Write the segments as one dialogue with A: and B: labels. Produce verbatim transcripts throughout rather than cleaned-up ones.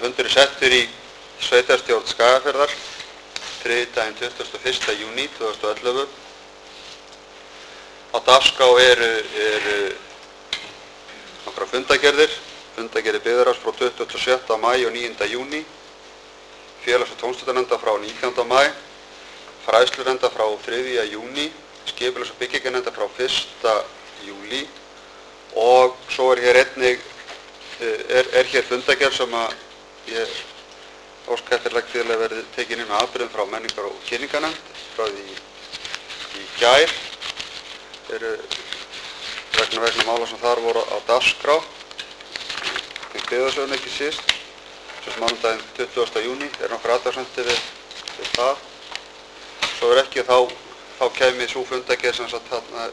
A: fundur er settur í sveitarstjórn Skagafjarðar þriðjudaginn tuttugasta og fyrsta júní tvö þúsund og ellefu. Á dagskrá eru, eru nokkrar fundagerðir, fundagerðir byggðarráðs frá tuttugasta og sjötta maí og níunda júní, félags- og tómstundanefndar frá nítjánda maí, fræðslunefndar frá þriðja júní, skipulags- og byggingarnefndar frá fyrsta júlí og svo er hér einnig er, er hér fundagerð sem að ég óska eftir legg til að verði tekin inn á afbrigðum frá menningar- og kynningarnefnd frá því í gær. Eru vegna vegna mála sem þar voru á dagskrá í byggðasögunni ekki síst, sem mánudaginn tuttugasta júní er nokkur athugasemdir við, við það. Svo er ekki þá þá kæmi sú fundagerð sem sagt þarna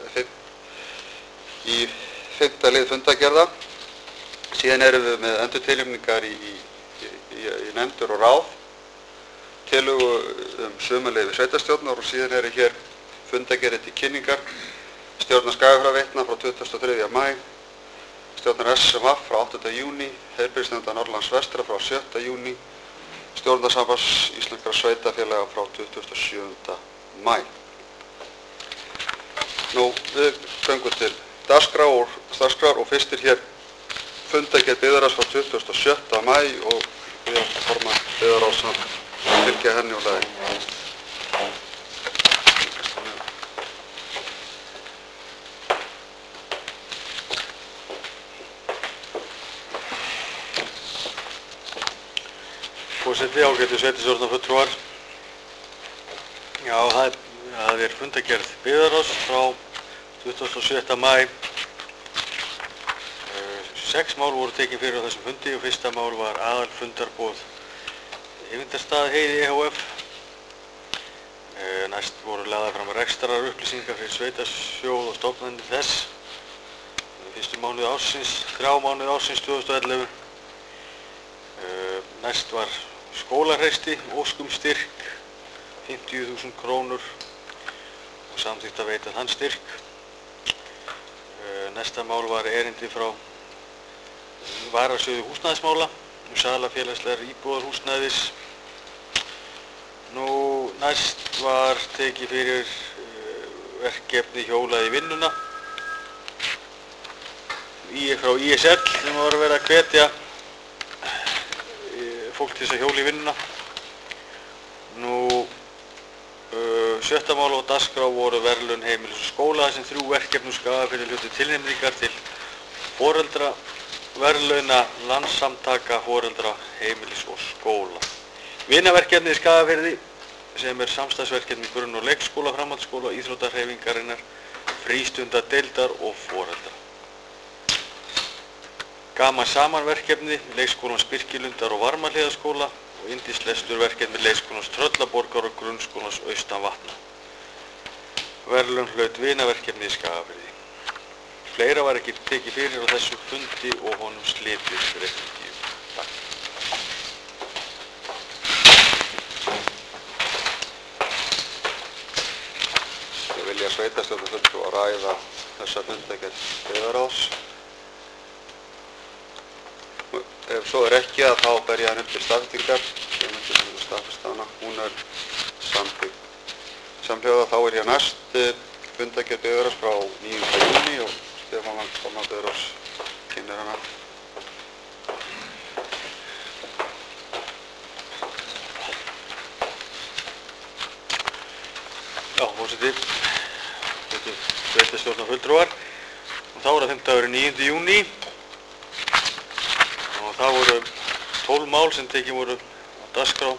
A: í fimmta lið fundagerða. Síðan erum við með endurtilnefningar í, í, í, í nefndur og ráð, tillögu um sumarleyfi sveitarstjórnar og síðan eru hér fundagerðir til kynningar stjórnar Skagafjarðarveitna frá tuttugasta og þriðja maí, stjórnar S M V frá áttunda júní, heilbrigðisnefndar Norðurlands vestra frá sjötta júní, stjórnarsambands íslenskra sveitarfélaga frá tuttugasta og sjöunda maí. Nú, við göngum til dagskrár og, dagskrár og fyrst er hér fundagerð byggðarráðs frá tuttugasta og sjötta maí og við erum formann byggðarráðs að fylgja henni og lagi.
B: Forseti, ágætu sveitarstjórnarfulltrúar. Já, það er, það er fundagerð byggðarráðs frá tuttugasta og sjötta maí. Sex mál voru tekin fyrir á þessum fundi og fyrsta mál var aðalfundarboð Eyvindarstað Heiði E H F. Næst voru lagðar fram rekstrar upplýsingar fyrir sveitarsjóð og stofnanir þess. Fyrstu mánuði ársins, þrjá mánuði ársins tvö þúsund og ellefu. Næst var skólahreysti, óskum styrk, fimmtíu þúsund krónur og samþykkt að veita þann styrk. Næsta mál var erindi frá varasjóði húsnæðismála um sala félagslegar íbúðarhúsnæðis. Nú, næst var tekið fyrir verkefni hjólað í vinnuna í, frá I S L sem var að vera að hvetja fólk til þess að hjóla í vinnuna. Nú, uh, sjötta mál á dagskrá voru verðlaun heimilis og skóla sem þrjú verkefni Skagafirði hlutu tilnefningar til foreldra verðlauna landssamtaka foreldra heimilis og skóla. Vinaverkefnið í Skagafirði sem er samstarfsverkefni grunn- og leikskóla, framhaldsskóla, íþróttahreyfingarinnar, frístundadeildar og foreldra. Gaman saman verkefni leikskólans Birkilundar og Varmahlíðaskóla og yndislestur verkefni leikskólans Tröllaborgar og grunnskólans Austan Vatna. Verðlaun hlaut vinaverkefni í Skagafirði. Fleira var ekki tekið fyrir á þessu fundi og honum slitið fyrir ekki. Takk.
A: Ég vilja sveitarstjórnarfulltrúar ræða þessa fundagerð byggðarráðs. Ef svo er ekki að þá ber ég hann upp til staðfestingar, ég myndi sem að staðfesta hana, hún er samþykkt. Samhljóða þá er hér næst fundagerð byggðarráðs frá níunda júní og Stefán Vagn, formann byggðarráðs, kynnir hana.
B: Já, forseti, sveitarstjórnarfulltrúar, og þá er það fimmtudagurinn níundi júní. Og það voru tólf mál sem tekin voru á dagskrá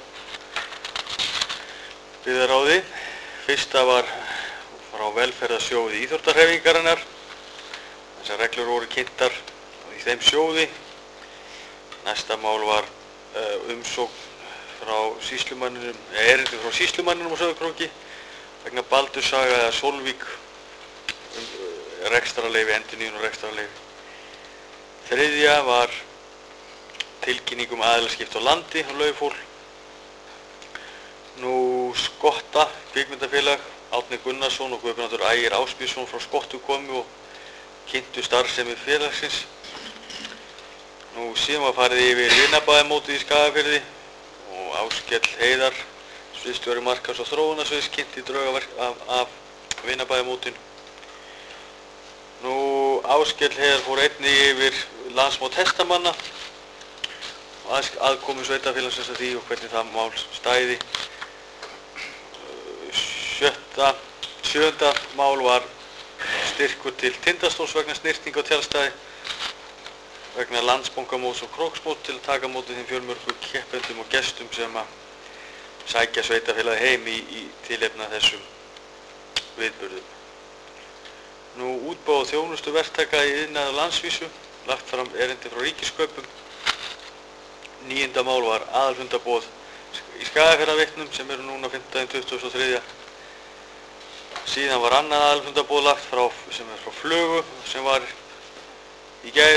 B: byggðarráði. Fyrsta var frá velferðarsjóði íþróttahreyfingarinnar. Þessar reglur voru kynntar í þeim sjóði. Næsta mál var uh, umsókn frá sýslumanninum, eða erindi frá sýslumanninum á Sauðárkróki vegna Baldurshaga eða Sólvík um uh, rekstrarleyfi, endurnýjun og rekstrarleyfi. Þriðja var tilkynning um aðilaskipti á landi á Laufhól. Nú, Skotta kvikmyndafélag, Árni Gunnarsson og Guðbrandur Ægir Ásbjörnsson frá Skottu komu og kynntu starfsemi félagsins. Nú síðan var farið yfir vinabæðamótið í Skagafirði og Áskell Heiðar, sviðsstjóri markaðs- og þróunarsviðs, kynnti draugaverk af, af vinabæðamótinu. Nú Áskell Heiðar fór einnig yfir landsmót hestamanna og að, aðkomu sveitafélagsins að því og hvernig það mál stæði. Sjötta, sjöunda mál var styrkur til Tindastóls vegna snyrting á tjaldstæði vegna Landsbankamóts og Króksmóts til að taka móti þeim fjölmörgu keppendum og gestum sem að sækja sveitafélagi heim í, í tilefni af þessum viðburðum. Nú útboð þjónustu verktaka í iðnaði á landsvísu, lagt fram erindi frá Ríkiskaupum. Níunda mál var aðalfundarboð í Skagafjarðarveitnum sem eru núna fimmtudaginn tuttugasta og þriðja Síðan var annað aðalfundarboð lagt frá, sem er frá Flugu sem var í gær.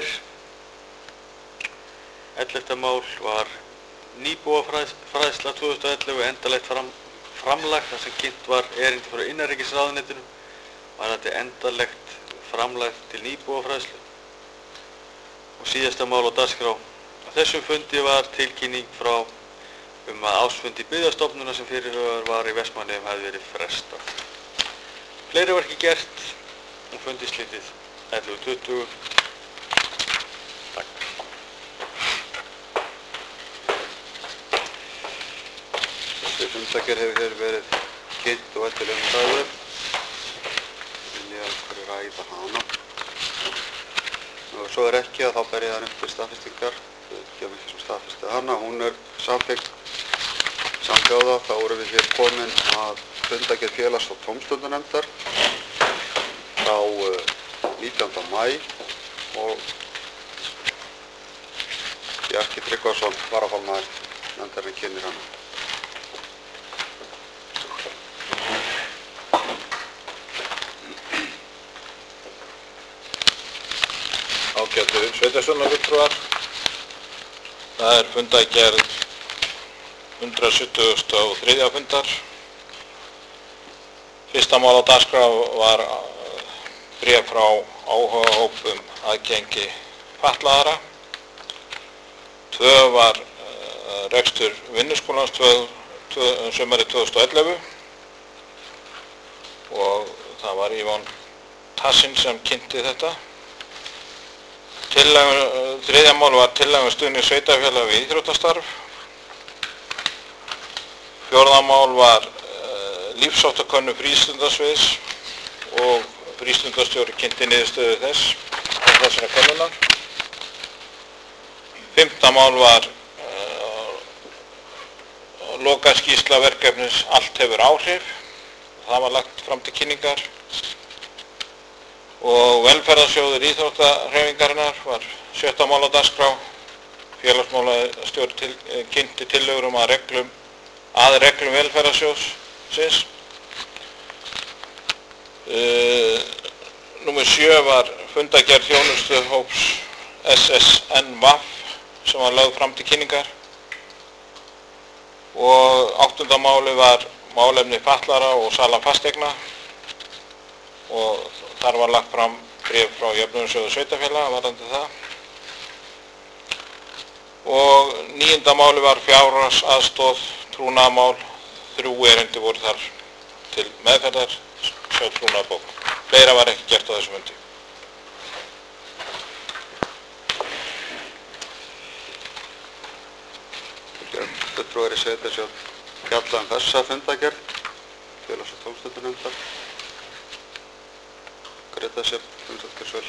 B: ellefta mál var nýbúafræðsla tvö þúsund og ellefu endanlegt fram, framlag þar sem kynnt var erindi frá innanríkisráðuneytinu var þetta endanlegt framlag til nýbúafræðslu. Og síðasta mál á dagskrá á þessum fundi var tilkynning frá um að ársfundi Byggðastofnunar sem fyrirhugaður var í Vestmannaeyjum hefði verið frestað. Fleiri var ekki gert og fundi slitið ellefu tuttugu. Takk.
A: Þessi fundargerð hefur hér verið kynnt og til umræðu. Vil ég að ræða hana. Og svo er ekki að þá ber ég það upp til staðfestingar. Ekki að mikið sem staðfesti hana. Hún er samþykkt samhljóða. Þá erum við hér komin að fundargerð félags- og tómstundanefndar frá nítjánda maí og Bjarki Tryggvason, varaformaður nefndarinnar, kynnir hana.
C: Ágætu sveitarstjórnarfulltrúar. Það er fundargerð hundrað sjötugasta og þriðja fundar. Fyrsta mál á dagskrá var bréf frá áhugahópum aðgengi fatlaðra. Tvö var uh, rekstur vinnuskólans sumarið tvö þúsund og ellefu og það var Ívon Tassin sem kynnti þetta. Tillaga, þriðja mál var tillaga um stuðning sveitarfélaga við íþróttastarf. Fjórða mál var uh, lífsháttakönnun frístundasviðs og frístundastjóri kynnti niðurstöðu þess og þessara könnunar. Fimmta mál var uh, lokaskýrsla verkefnis Allt hefur áhrif. Það var lagt fram til kynningar. Og velferðarsjóður íþróttahreyfingarinnar var sjötta mál á dagskrá. Félagsmálastjóri til, kynnti tillögur um að reglum, að reglum velferðarsjóðsins. Uh, Númer sjö var fundargerð þjónustuhóps S S N V A F sem var lögð fram til kynningar. Og áttunda máli var málefni fatlaðra og sala fasteigna og þar var lagt fram bréf frá Jöfnunarsjóði sveitarfélaga varðandi það. Og níunda máli var fjárhagsaðstoð, trúnaðarmál, þrjú erindi voru þar til meðferðar, sjá trúnaðarbók. Fleira var ekki gert á þessum fundi.
A: Fulltrúar í sveitarstjórn fjalla um þessa fundargerð félags- og tómstundanefndar. Greta Sjöfn, fundargerðsvöld.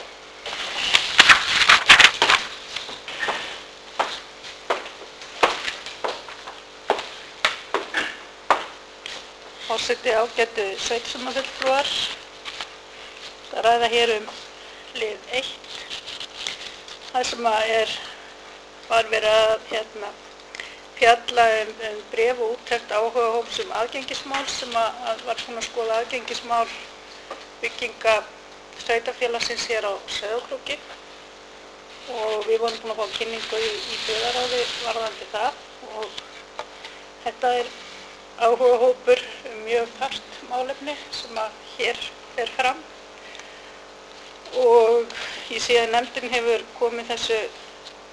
D: Forseti, ágætu sveitarstjórnarfulltrúar. Það ræða hér um lið eitt. Það sem er var verið að hérna, fjalla um, um bréf og úttekt áhugahóps um aðgengismál sem að, að var búin að skoða aðgengismál bygginga sveitarfélagsins hér á Sauðárkróki og við vorum búin að fá kynningu í, í byggðaráði varðandi það og þetta er áhugahópur um mjög þarft málefni sem að hér fer fram og ég sé að nefndin hefur komið þessu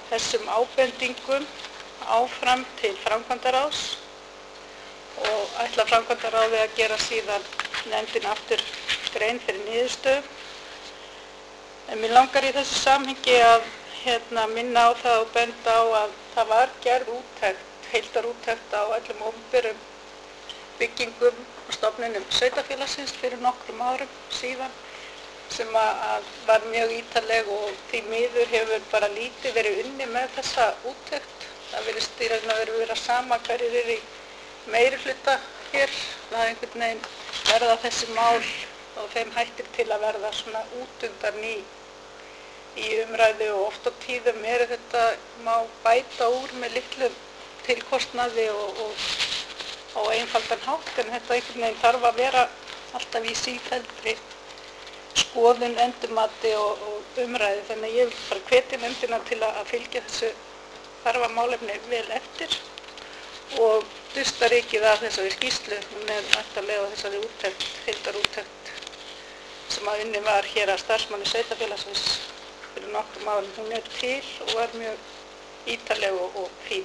D: þessum ábendingum áfram til framkvæmdaráðs og ætla framkvæmdaráði að gera síðan nefndin aftur grein fyrir niðurstöðum. En mér langar í þessu samhengi að hérna, minna á það og benda á að það var gerð úttekt, heildarúttekt á öllum opinberum byggingum og stofnunum sveitarfélagsins fyrir nokkrum árum síðan sem að var mjög ítarleg og því miður hefur bara lítið verið unni með þessa úttekt. Það virðist í raun og veru vera sama hverjir eru í meiri hluta hér. Það er einhvern veginn verða þessi mál og þeim hættir til að verða svona útundan í, í umræðu og oft á tíðum er þetta má bæta úr með litlum tilkostnaði og, og, og einfaldan hátt en þetta einhvern veginn þarf að vera alltaf í sífelldri skoðun, endurmati og, og umræðu. Þannig að ég vil bara hvetja nefndina til að fylgja þessu þarfa málefni vel eftir og dusta rykið af þessari skýrslu. Hún er væntanlega á þessari úttekt, heildarúttekt sem að unnin var hér að starfsmanni sveitarfélagsins fyrir nokkrum árum. Hún er til og var mjög ítarleg og, og fín.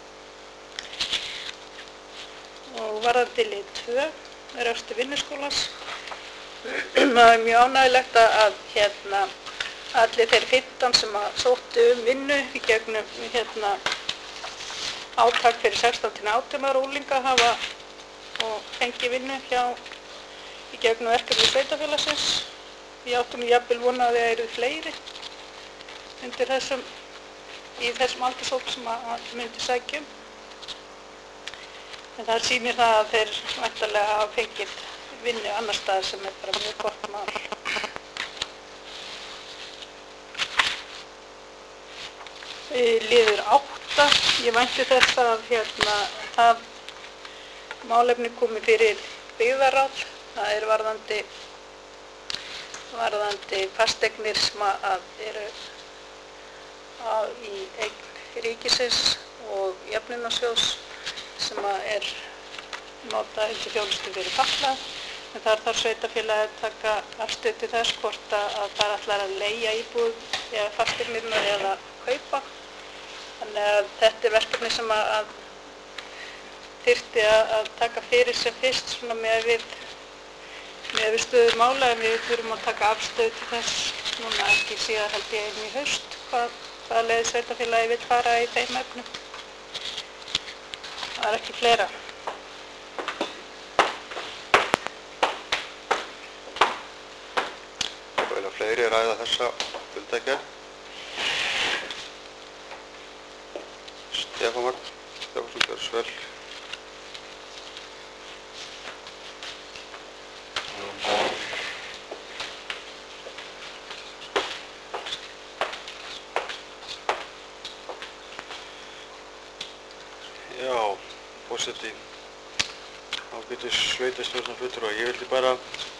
D: Og varðandi lið tvö, rekstur vinnuskólans. Það er mjög ánægilegt að hérna, allir þeir fimmtán sem að sóttu um vinnu í gegnum hérna, átak fyrir sextán til átján ára unglinga hafa og fengi vinnu hjá í gegnum verkefni sveitarfélagsins. Við áttum jafnvel vona að það eru fleiri undir þessum, í þessum aldurshóp sem að myndi sækjum. En það sýnir það að þeir væntanlega hafa fengið vinnu annar staðar sem er bara mjög gott mál. Liður átta, ég vænti þess að hérna, það málefni komi fyrir byggðarráð. Það er varðandi, varðandi fasteignir sem að eru á, í eign ríkisins og jöfnunarsjóðs sem að er notað undir þjónustu fyrir fatlað. En þar þarf sveitarfélagið að taka afstöðu til þess hvort að það ætlar að leigja íbúð eða fasteignirnar eða kaupa. Þannig að þetta er verkefni sem að, að þyrfti að, að taka fyrir sem fyrst svona með við, með við stöðu mála en við þurfum að taka afstöðu til þess núna ekki síðan held ég inn í haust hvað, hvað leið sveitarfélagið vill fara í þeim efnum. Það er ekki fleira.
A: Fleiri ræða þessa fundargerð. Stefán Vagn Stefánsson, gjörðu svo vel.
B: Já, forseti, ágætis sveitarstjórnarfulltrúar. Ég vildi bara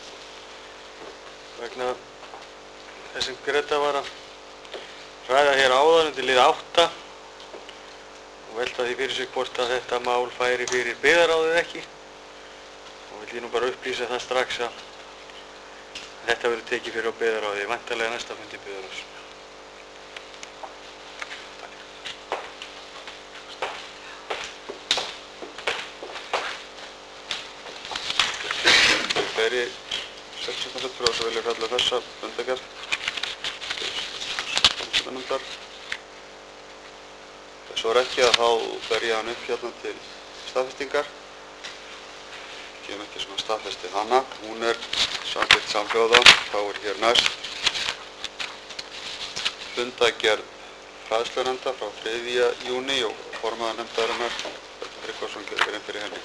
B: vegna þess sem Greta var að ræða hér áðan undir lið átta og velta því fyrir sig hvort að þetta mál færi fyrir byggðarráðið ekki og vil ég nú bara upplýsa það strax að þetta verður tekið fyrir á byggðarráðið, væntanlega næsta fundi byggðarráðs.
A: Fleiri sveitarstjórnarfulltrúar sem vilja fjalla þessa fundargerð. Ef svo er ekki að þá ber ég hann upp hérna til staðfestingar. Kem ekki svona staðfestið hana. Hún er samþykkt samhljóða. Þá er hér næst fundargerð fræðslunefndar frá þriðja júní og formaður nefndarinnar Bjarni Tryggvason gerir grein fyrir henni.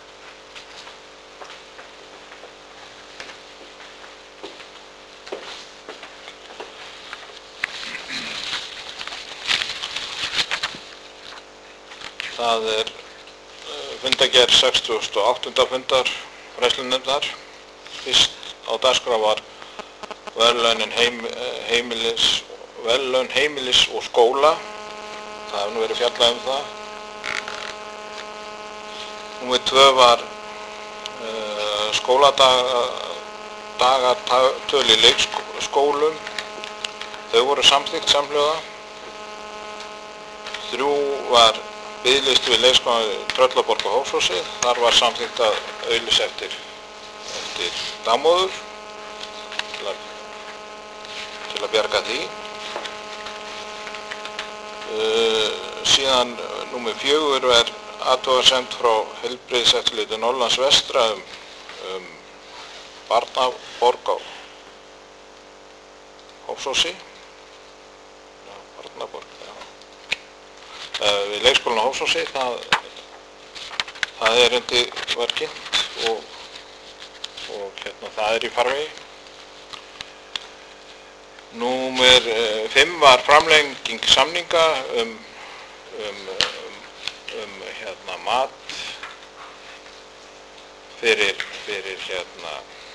C: Það er fundargerð sextugasta og áttunda fundar fræðslunefndar. Fyrst á dagskrá var verðlaunin heim, heimilis, verðlaun heimilis og skóla. Það hefur nú verið fjallað um það. Númer tvö var uh, skóladagartöl í leikskólum. Þau voru samþykkt samhljóða. þrjú var biðlisti við leikskólann í Tröllaborg og Hofsósi. Þar var samþykkt að auglýsa eftir, eftir dagmóður til að, til að bjarga því. Uh, síðan númer fjögur er athugasemd frá Heilbrigðiseftirliti Norðurlands vestra um, um barnaborg á Hofsósi. Já, barnaborg, já. Uh, við leikskólann á Hofsósi, það, það erindi var kynnt og, og hérna, það er í farvegi. Númer fimm var framlenging samninga um, um, um, um hérna, mat fyrir, fyrir hérna,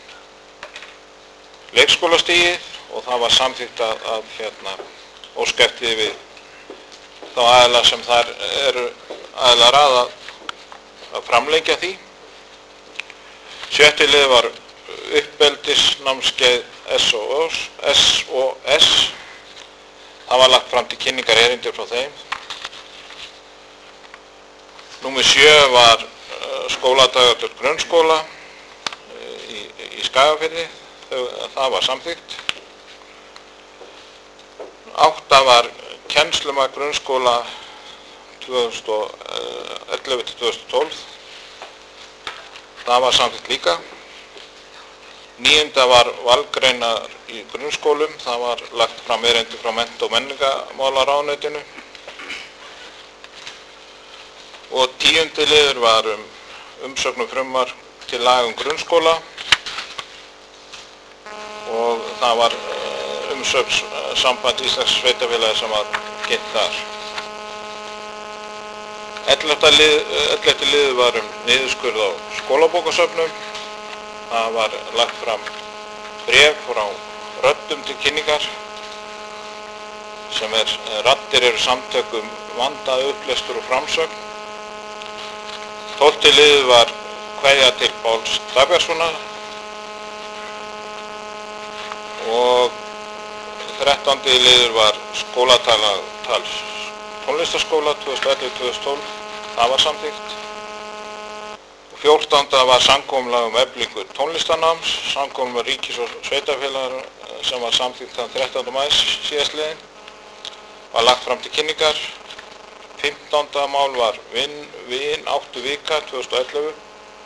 C: leikskólastigið og það var samþykkt að, að hérna, óska eftir við þá aðila sem þar eru aðilar að að framlengja því. Sjötti lið var uppeldisnámskeið S O S. Það var lagt fram til kynningar erindir frá þeim. Númer sjö var skóladagur grunnskóla í, í Skagafirði. Það var samþykkt. Átta var kennslumagn grunnskóla tvö þúsund og ellefu til tvö þúsund og tólf. Það var samþykkt líka. Níunda var valgreinar í grunnskólum. Það var lagt fram erindi frá mennta- og menningarmálaráðuneytinu. Og tíundi liður var um umsögn um frumvarp til laga um grunnskóla og það var umsögn samband Íslensk sveitarfélaga sem var kynnt þar. ellefti liður var um niðurskurð á skólabókasöfnum. Það var lagt fram bréf frá röddum til kynningar sem er, raddir eru samtök um vandaða upplestur og framsögn. tólfti liður var kveðja til Páls Dagbjartssonar og þrettándi liður var skólatala tals tónlistarskóla tvö þúsund og ellefu til tvö þúsund og tólf. Það var samþykkt. fjórtánda var samkomulag um eflingu tónlistarnáms, samkomulag ríkis og sveitarfélaga sem var samþykkt þann þrettánda maí síðastliðinn, var lagt fram til kynningar. fimmtánda mál var vin, vin áttu vika tvö þúsund og ellefu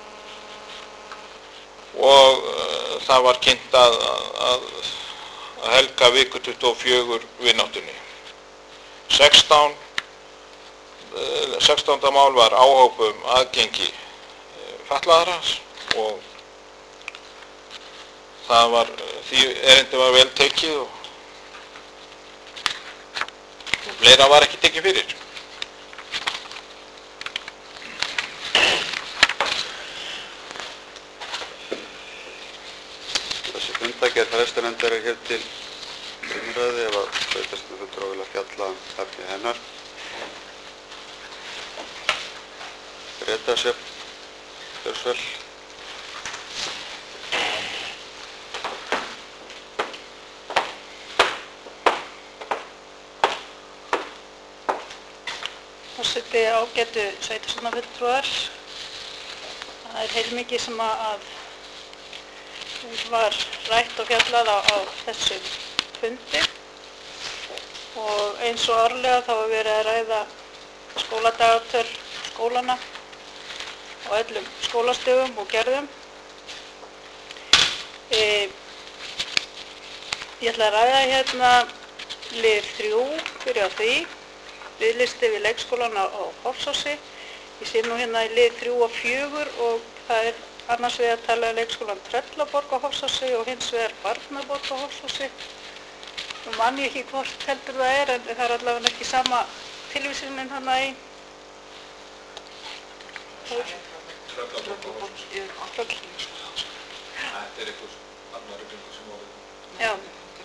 C: og uh, það var kynnt að, að, að helga viku tuttugu og fjögur vináttunni. sextán, uh, sextánda mál var áhóp um aðgengi fatlaðra og það var, því erindi var vel tekið og, og fleira var ekki tekið fyrir.
A: Þessi fundargerð fastanefndar er hér til umræðu ef að sveitarstjórnarfundur á vilja fjalla um efni hennar. Greta Sjöfn Björnsvel.
D: Forseti, ágætu sveitarstjórnarfulltrúar. Það er heilmikið sem að var rætt og fjallað á, á þessum fundi og eins og árlega þá er verið að ræða skóladagatöl skólana á öllum skólastigum og gerðum. E, ég ætla að ræða hérna lið þrjú, byrja á því, biðlisti við leikskólan á, á Hofsósi. Ég sé nú hérna í lið þrjú og fjögur og það er annars vegar að tala um leikskólan Tröllaborg á Hofsósi og hins vegar Barnaborg á Hofsósi. Nú man ég ekki hvort heldur það er en það er allavega ekki sama tilvísunin hana í.
C: Tröllaborg á Hofsósi. Þetta er eitthvað annar ykkur sem á við.
D: Já.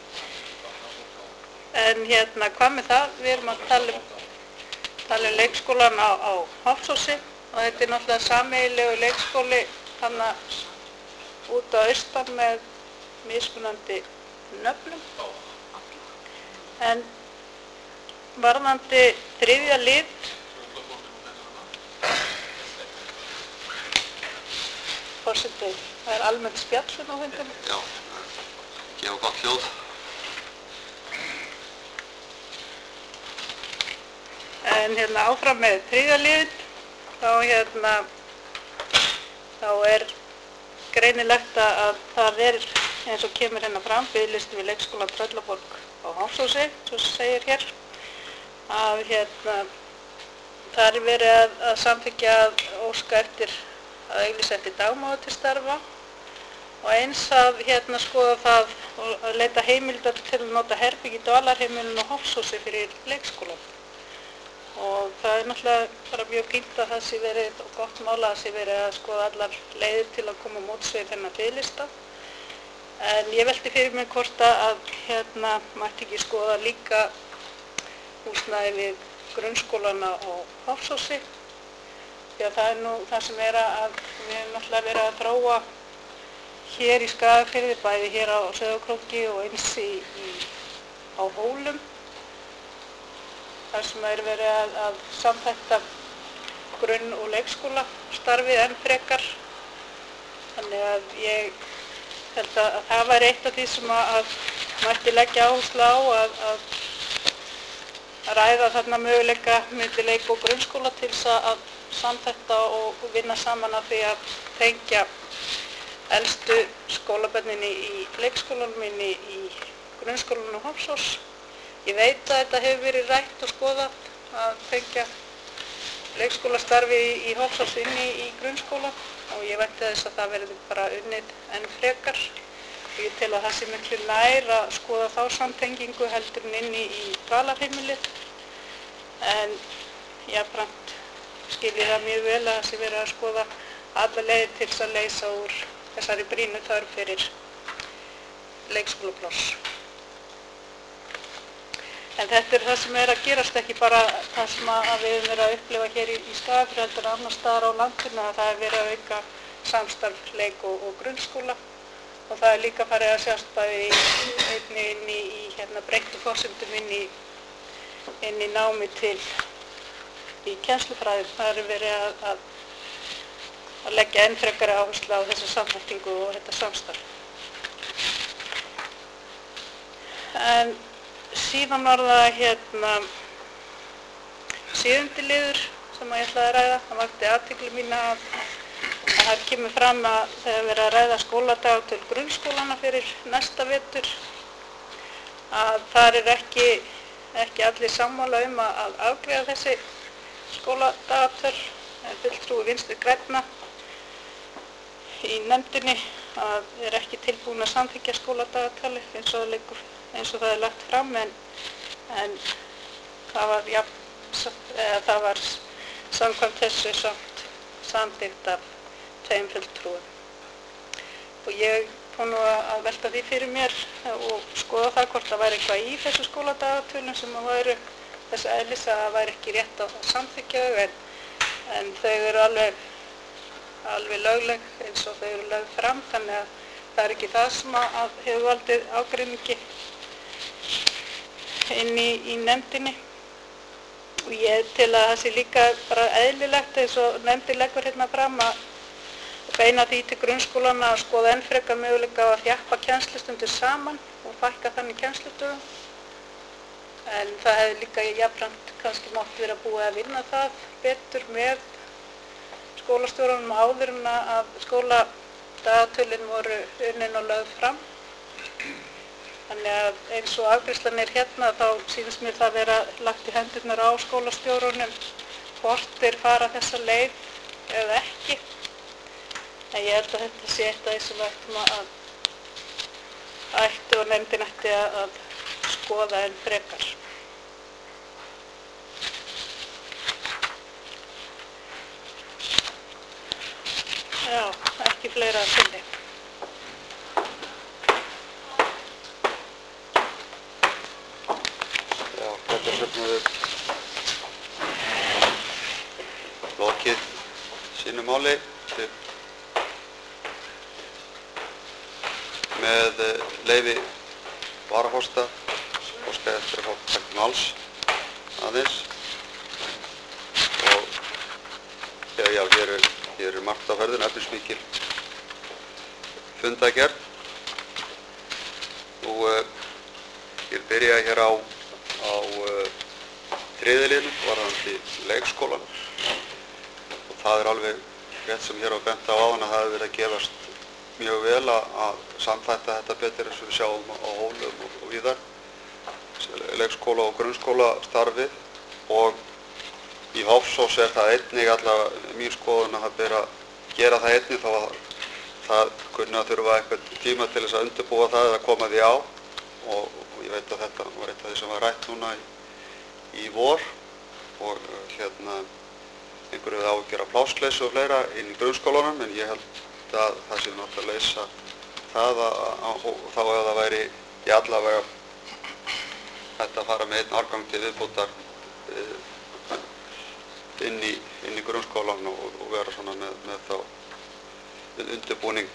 D: En hérna, hvað með það? Við erum að tala um, tala um leikskólan á, á Hofsósi og þetta er náttúrulega sameiginlegu leikskóli hana út á austan með mismunandi nöfnum. En varðandi þriðja lið. Forseti, það er almennt spjallin á fundinum.
A: Já, gefa gott hljóð.
D: En hérna áfram með þriðja liðin, þá hérna, þá er greinilegt að það er, eins og kemur hérna fram, biðlisti við leikskólan Tröllaborg á Hofsósi, svo segir hér, að hérna, það er verið að, að samþykkja að óska eftir að auglýsa eftir dagmáður til starfa og eins að hérna skoða það og að leita heimildar til að nota herbyggi í dvalarheimilinu á Hofsósi fyrir leikskólan. Og það er náttúrulega bara mjög fínt að það sé verið og gott mála að sé verið að skoða allar leiðir til að koma móts við þennan biðlista. En ég velti fyrir mig hvort að hérna mætti ekki skoða líka húsnæði við grunnskólana á Hofsósi. Því að það er nú það sem er að við erum náttúrulega verið að þróa hér í Skagafirði, bæði hér á Sauðárkróki og eins í, í, á Hólum. Þar sem er verið að, að samþætta grunn- og leikskóla starfið enn frekar. Þannig að ég held að, að það væri eitt af því sem að, að mætti leggja áherslu á að, að, að ræða þarna möguleika milli leik- og grunnskóla til þess að samþætta og vinna saman að því að tengja elstu skólabörninni í leikskólanum inn í, í grunnskólanum á Hofsós. Ég veit að þetta hefur verið rætt og skoðað að tengja leikskólastarfi í, í Hofsós inn í, í grunnskóla og ég veit þess að það verður bara unnið enn frekar. Ég tel að það sé miklu nær að skoða þá samtengingu heldur en inn í, í dvalarheimilið. En jafnframt skil ég það mjög vel að það sé verið að skoða alla leiðir til þess að leysa úr þessari brýnu þörf fyrir leikskólapláss. En þetta er það sem er að gerast, ekki bara það sem að við höfum verið að upplifa hér í, í Skagafirði heldur annars staðar á landinu, að það er verið að auka samstarf leik- og, og grunnskóla og það er líka farið að sjást bæði einnig inn í, í hérna, breyttu forsendum inn í, inn í námi til í kennslufræði. Það er verið að, að, að leggja enn frekari áherslu á þessa samþættingu og þetta samstarf. En síðan var það hérna sjöundi liður sem ég ætlaði að ræða. Það vakti athygli mína að, að það kemur fram að þegar verið að ræða skóladag til grunnskólana fyrir næsta vetur að þar er ekki, ekki allir sammála um að, að afgreiða þessi skóladagatöl. Fulltrúi Vinstri grænna í nefndinni að er ekki tilbúin að samþykkja skóladagatali eins og það liggur eins og það er lagt fram, en, en það var, ja, eða, það var samkvæmt þessu samt samþykkt af tveim fulltrúum. Og ég fór nú að velta því fyrir mér og skoða það hvort það væri eitthvað í þessu skóladagatölum sem að væru þess eðlis að það væri ekki rétt að samþykkja þau, en, en þau eru alveg, alveg lögleg eins og þau eru lögð fram, þannig að það er ekki það sem að, að hefur valdið ágreiningi inn í, í nefndinni. Og ég tel að það sé líka bara eðlilegt eins og nefndin leggur hérna fram að beina því til grunnskólana að skoða enn frekar möguleika að þjappa kennslustundir saman og fækka þannig kennsludögum. En það hefði líka jafnframt kannski mátt vera búið að vinna það betur með skólastjórunum áður en að skóladagatölin voru unnin og lögð fram. Þannig að eins og afgreiðslan er hérna þá sýnist mér það vera lagt í hendurnar á skólastjórunum hvort þeir fara þessa leið eða ekki. En ég held að þetta sé eitt af því sem við ættum að ættu og nefndin ætti að, að skoða enn frekar. Já, ekki fleira að sinni.
A: Lokið sínu máli með leyfi varaforsta óskaði eftir að fá til máls. aðeins. Og já, já, hér er, hér er margt á ferðinu, efnismikil fundagerð. Nú, uh, ég byrja hér á, á uh, þriðjuliðnum, varðandi leikskólan. Og það er alveg rétt sem hér á bent á áðan að það hefur verið að gefast mjög vel að, að samþætta þetta betur eins og við sjáum á Hólum og, og víðar, leikskóla og grunnskóla starfið. Og í Hofsós er það einnig allavega mín skoðun að það ber að gera það einnig, þó að það kunni að þurfa eitthvað tíma til þess að undirbúa það eða koma því á. Og, og ég veit að þetta var eitt af því sem var rætt núna í, í vor, og hérna einhverju það á að gera plássleysu og fleira inn í grunnskólanum, en ég held að það sé náttúrulega að leysa það að, að, og þá ef það væri í allavega þetta að fara með einn árgang til viðbótar uh, inn í, inn í grunnskólan og, og vera svona með, með þá undirbúning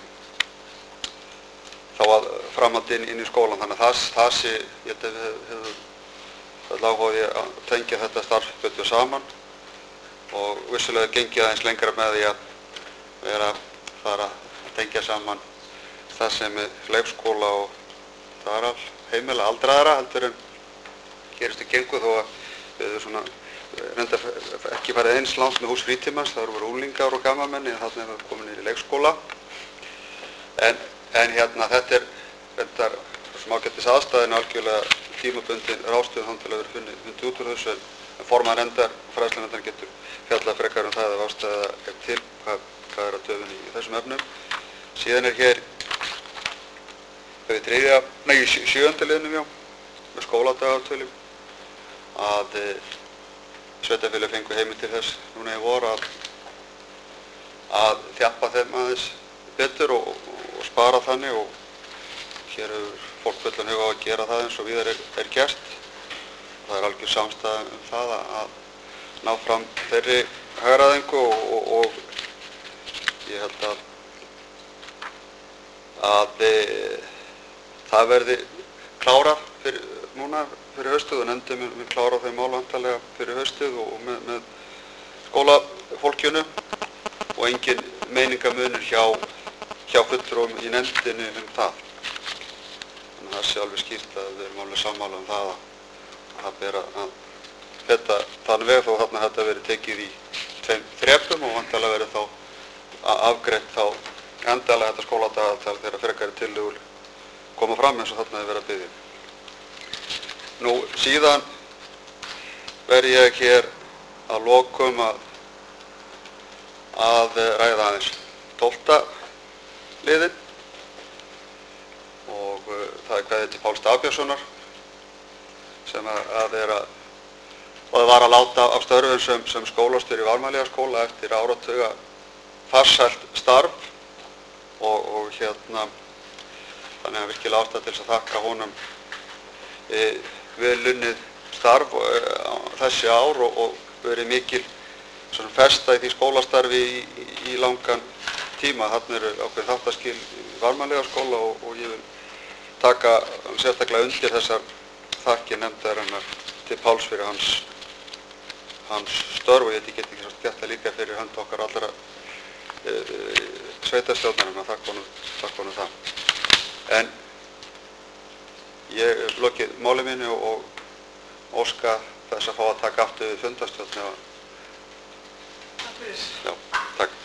A: þá að framhaldi inn, inn í skólan. Þannig að það, það sé, ég held að við hefur áhuga að tengja þetta starf betur saman, og vissulega gengið aðeins lengra með því að vera að fara að tengja saman það sem er leikskóla og þar al heimila aldraðra heldur en gerist í gengu, þó að við erum svona reynda ekki farið eins langt með hús frítímans, það voru unglingar og gamalmenni, en þarna erum við komin í leikskóla. En, en hérna þetta er reyndar sem ágættis aðstæðin algjörlega tímabundin ráðstöfun þannig til að vera fundið, fundið út úr þessu, en formaður endar fræðslunefndar getur fjallað frekar um það ef ástæða er til hvað, hvað er að döfun í, í þessum efnum. Síðan er hér við þriðja, nei, sjöunda liðnum, já, með skóladagatölu að e, sveitarfélög fengu heimild til þess núna í vor að, að þjappa þeim aðeins betur og, og, og spara þannig, og hér hefur fólk fullan hug á að gera það eins og víðar er, er gert. Það er algjör samstæða um það að ná fram þeirri hagræðingu, og, og, og ég held að að e, það verði klárað fyrir, núna fyrir haustið, og nefndin mun, mun klára þau mál vantarlega fyrir haustið og, og með, með skólafólkinu, og engin meiningamunur hjá, hjá fulltrúum í nefndinni um það. Þannig að það sé alveg skýrt að við erum alveg sammála um það að það ber að þetta þann veg, þó þarna þetta verið tekið í tveim þrepum og vantarlega verið þá afgreitt þá endalega þetta skóladagatal þegar frekari tillögur koma fram eins og þarna er verið að biðja. Nú síðan verð ég hér að lokum að, að ræða aðeins tólfta liðinn, og uh, það er kveðið til Páls Dagbjörnssonar sem að, að er að og það var að láta af störfum sem, sem skólastjóri í Varmahlíðarskóla eftir áratuga farsælt starf, og, og hérna þannig að virkilega ástæða til þess að þakka honum e, vel unnið starf e, þessi ár, og, og verið mikil svona festa í því skólastarfi í, í, í langan tíma. Þarna eru ákveðin þáttaskil í Varmahlíðarskóla, og, og ég vil taka sérstaklega undir þessar þakkir nefndarinnar til Páls fyrir hans hans störf, og ég get ekki svo gert það líka fyrir hönd okkar allra e, e, sveitarstjórnarinn að þakka honum, þakka honum það. En ég hef lokið máli mínu og, og óska þess að fá að taka aftur við fundarstjórn. Takk fyrir. Já, takk.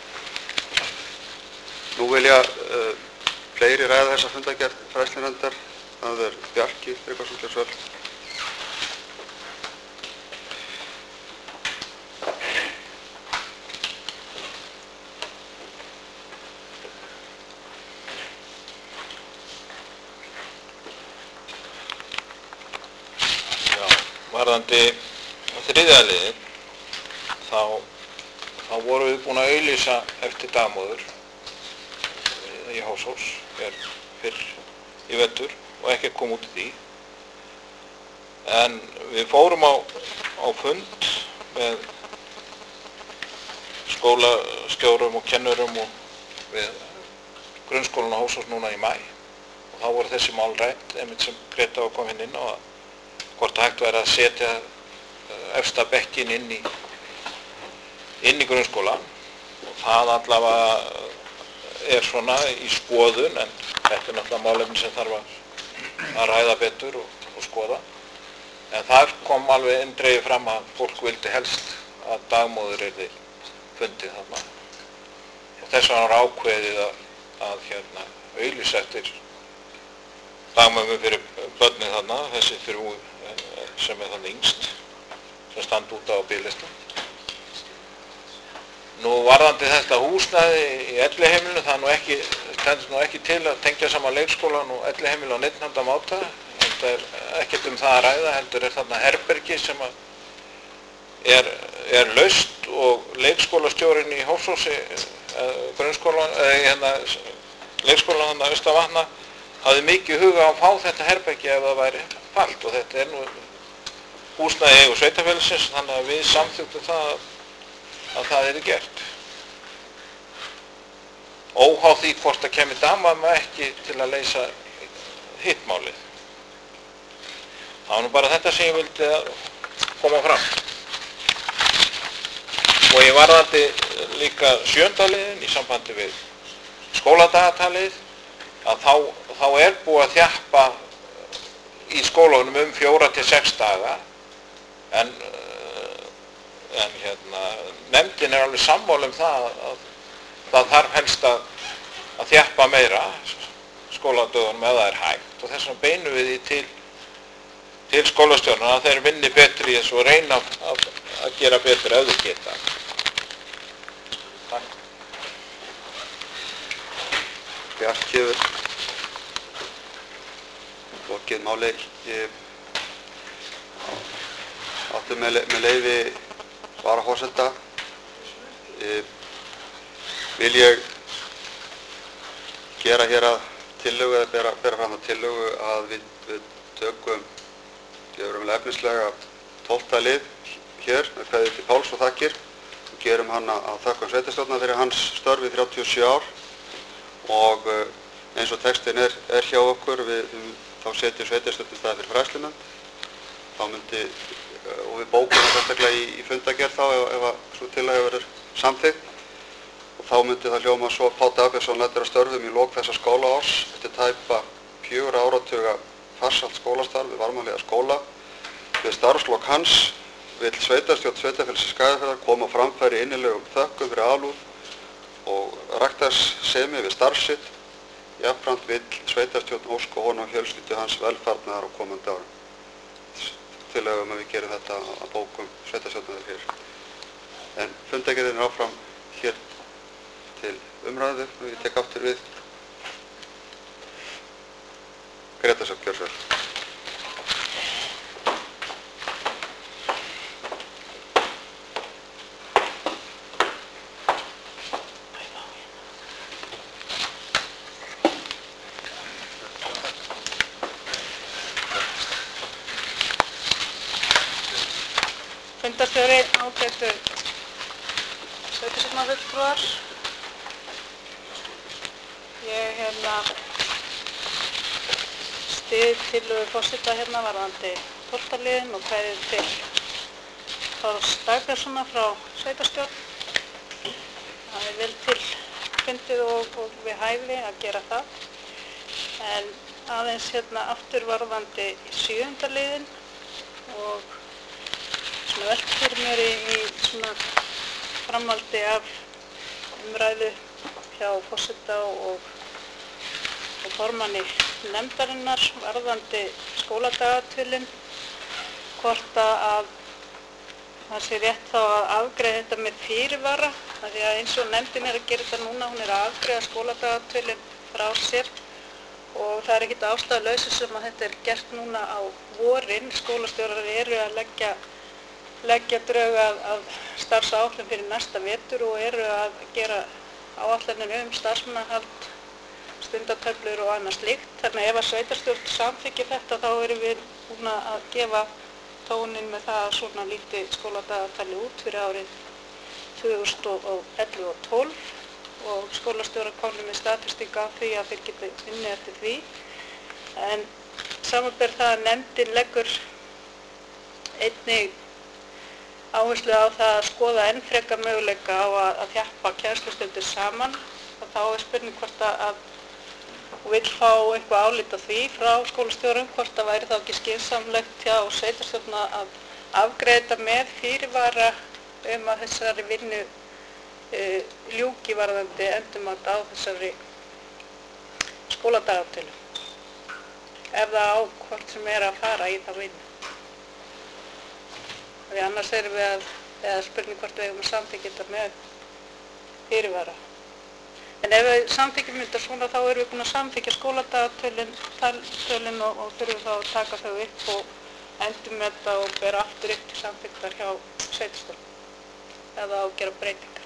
A: Nú vil ég uh, fleiri ræða þessa fundagerð fræðslunefndar. Það er Bjarki Tryggvason Kjærsvöll.
C: Varðandi þriðja liðinn, þá, þá vorum við búin að auglýsa eftir dagmóður í Hofsós fyrr í vetur og ekki kom út í því. En við fórum á, á fund með skólastjórum og kennurum og við grunnskólan á Hofsós núna í maí, og þá voru þessi mál rædd, einmitt sem Greta var komin inn á, að hvort hægt væri að setja efsta bekkin inn í, inn í grunnskóla og það allavega er svona í skoðun en þetta er náttúrulega málefni sem þarf að, að ræða betur og, og skoða. En þar kom alveg eindregið fram að fólk vildi helst að dagmóður yrði fundið þarna. Og þess vegna var ákveðið að, að hérna, auglýsa eftir dagmömmu fyrir börnin þarna, þessi þrjú sem er þannig yngst, sem standa út á biðlistum. Nú varðandi þetta húsnæði í elliheimilinu, það er nú ekki, stendur nú ekki til að tengja saman leikskólan og elliheimili á neinn handa máta. Þetta er ekkert um það að ræða, heldur er þarna herbergi sem er, er laust og leikskólastjórinn í Hofsósi, grunnskólan, eða hérna, leikskólan þarna Austavatna, hafði mikið huga á að fá þetta herbergi ef það væri falt og þetta er nú húsnæði í eigu sveitarfélagsins, þannig að við samþykktum það að, að það yrði gert. Óháð því hvort það kemur dagmamma ekki til að leysa hitt málið. Það var nú bara þetta sem ég vildi koma fram. Og ég varðandi líka sjöunda liðin í sambandi við skóladagatalið, að þá, þá er búið að þjappa í skólanum um fjóra til sex daga, en, en hérna, nefndin er alveg sammála um það að það þarf helst að, að þjappa meira skóladögunum ef það er hægt og þess vegna beinum við því til, til skólastjórnarna að þeir vinni betri í þessu og reyna að, að gera betur ef þau geta. Takk.
A: Bjartkjöfur lokið máli. Ég átti með, með leyfi varaforseta. Ég, vil ég gera hér að tillögu eða bera, bera fram að tillögu að við, við tökum gefurumlega efnislega tólfta lið hér með kveðið til Páls og þakkir og gerum hann að þakka sveitarstjórnar fyrir hans störf í þrjátíu og sjö ár og eins og textin er, er hjá okkur við, þá setjum sveitarstjórn í stað fyrir fræðslunefnd þá myndi og við bókum sérstaklega í, í fundagerð þá ef, ef að svo tillaga verður samþykkt og þá myndi það hljóma svo Páll Dagbjörnsson lætur að störfum í lok þessa skólaárs eftir tæpa fjögurra áratuga farsælt skólastarf við varmalega skóla. Við starfslok hans vill sveitarstjórn Sveitarfélagsins Skagafjarðar koma á framfæri innilegum þökkum fyrir alúð og ræktarsemi við starf sitt. Jafnframt vill sveitarstjórn óska honum og fjölskyldu hans velfarnaðar á komandi árum. Tillögum að við gerum þetta að bókum sveitarstjórnar hér. En fundagerðin er áfram hér til umræðu og ég tek aftur við Greta Sjöfn Gjörsveld.
D: Fundarstjóri, ágætu sveitarstjórnarfulltrúar. Ég hérna styð tillögu forseta hérna varðandi tólfta liðinn og kveðið til Páls Dagbjörnssonar frá sveitarstjórn. Það er vel til fundið og, og við hæfi að gera það. En aðeins hérna aftur varðandi sjöunda liðinn og svona velt fyrir mér í, í svona framhaldi af umræðu hjá forseta og, og formanni nefndarinnar varðandi skóladagatvölin hvort að það sé rétt þá að afgreiða þetta með fyrirvara af því að eins og nefndin er að gera þetta núna, hún er að afgreiða skóladagatvölin frá sér og það er ekkert ástæðulausu sem að þetta er gert núna á vorin. Skólastjórar eru að leggja leggja drög að, að starfsáætlun fyrir næsta vetur og eru að gera áætlanir um starfsmannahald, stundatöflur og annað slíkt. Þannig ef að sveitarstjórn samþykkir þetta þá erum við búin að gefa tónin með það að svona líti skóladagatali út fyrir árið tvö þúsund og ellefu og tólf og skólastjórar komnir með staðfestingu af því að þeir geti unnið eftir því. En samanber það að nefndin leggur einnig áherslu á það að skoða enn frekar möguleika á að, að þjappa kennslustundir saman. Og þá er spurning hvort að, að og vill fá eitthvað álit á því frá skólastjórum, hvort það væri þá ekki skynsamlegt hjá sveitarstjórn að afgreiða með fyrirvara um að þessari vinnu uh, ljúki varðandi endurmat á þessari skóladagatölu. Ef það á hvort sem er að fara í það vinnu. Því annars erum við að, eða spurning hvort við eigum að samþykkja þetta með fyrirvara. En ef við samþykjum þetta svona þá erum við búin að samþykja skóladagatölin og, og þurfum þá að taka þau upp og endurmeta og bera aftur upp til samþykktar hjá sveitarstjórn eða á að gera breytingar.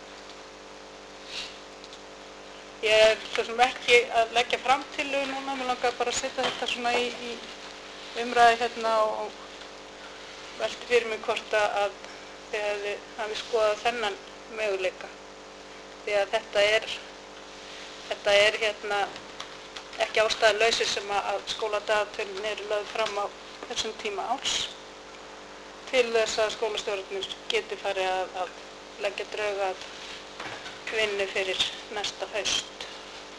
D: Ég er svo sem ekki að leggja fram tillögu núna, mér langar bara að setja þetta svona í, í umræði hérna og velti fyrir mig hvort að þið hafi skoðað þennan möguleika. Því að þetta er, þetta er hérna ekki ástæðulausir sem að skóladagatölin eru lögð fram á þessum tíma árs til þess að skólastjórarnir geti farið að, að leggja drög að vinnu fyrir næsta haust.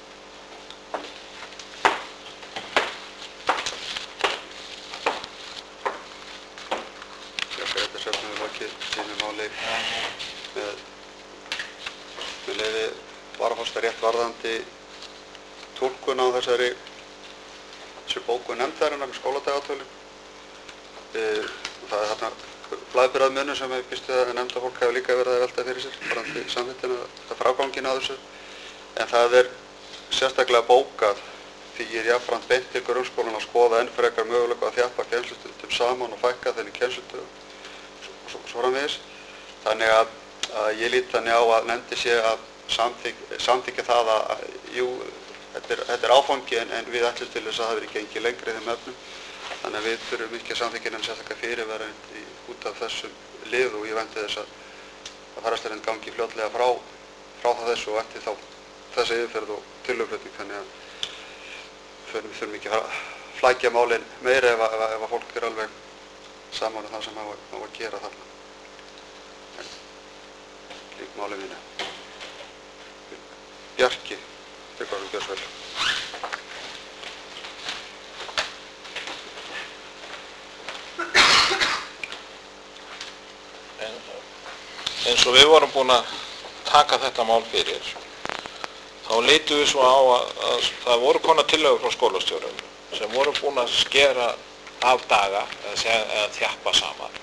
A: Ég fyrir þetta sefnum við lokið sínu máli með Við leiði varaforseta rétt varðandi túlkun á þessari, þessu bóku nefndarinnar með skóladagatölin. E, það er þarna blaðbyrðaðmunur sem ég býstu að nefnda fólk hefur líka verið að velta fyrir sér, varðandi samþykktina, þetta frágangina á þessu. En það er sérstaklega bókað því ég er jafnframt beint til grunnskólan að skoða enn frekar möguleika að þjappa kennslustundum saman og fækka þenni kennslustundum svo, svo framvegis. Þannig að að ég lít þannig á að nefndi sé að samþykja, samþykja það að, að jú, þetta er, þetta er áfangi en, en við ætlum til þess að það verið gengið lengri í þeim efnum. Þannig að við þurfum ekki að samþykja en sérstaklega fyrirvara út af þessum lið og ég vænti þess að, að fararstjórnin gangi fljótlega frá, frá það þessu og eftir þá þessi yfirferð og tillöguflutning. Þannig að við þurfum ekki að flækja málin meira ef, ef, ef að fólk er alveg saman um það sem á, á að gera þarna. Lík máli mínu. Bjarki, tekur þú gjörð vel.
C: En, eins og við vorum búin að taka þetta mál fyrir, þá leitum við svo á að, að það voru konar tillögur frá skólastjórum sem voru búin að skera af daga eða, eða þjappa saman.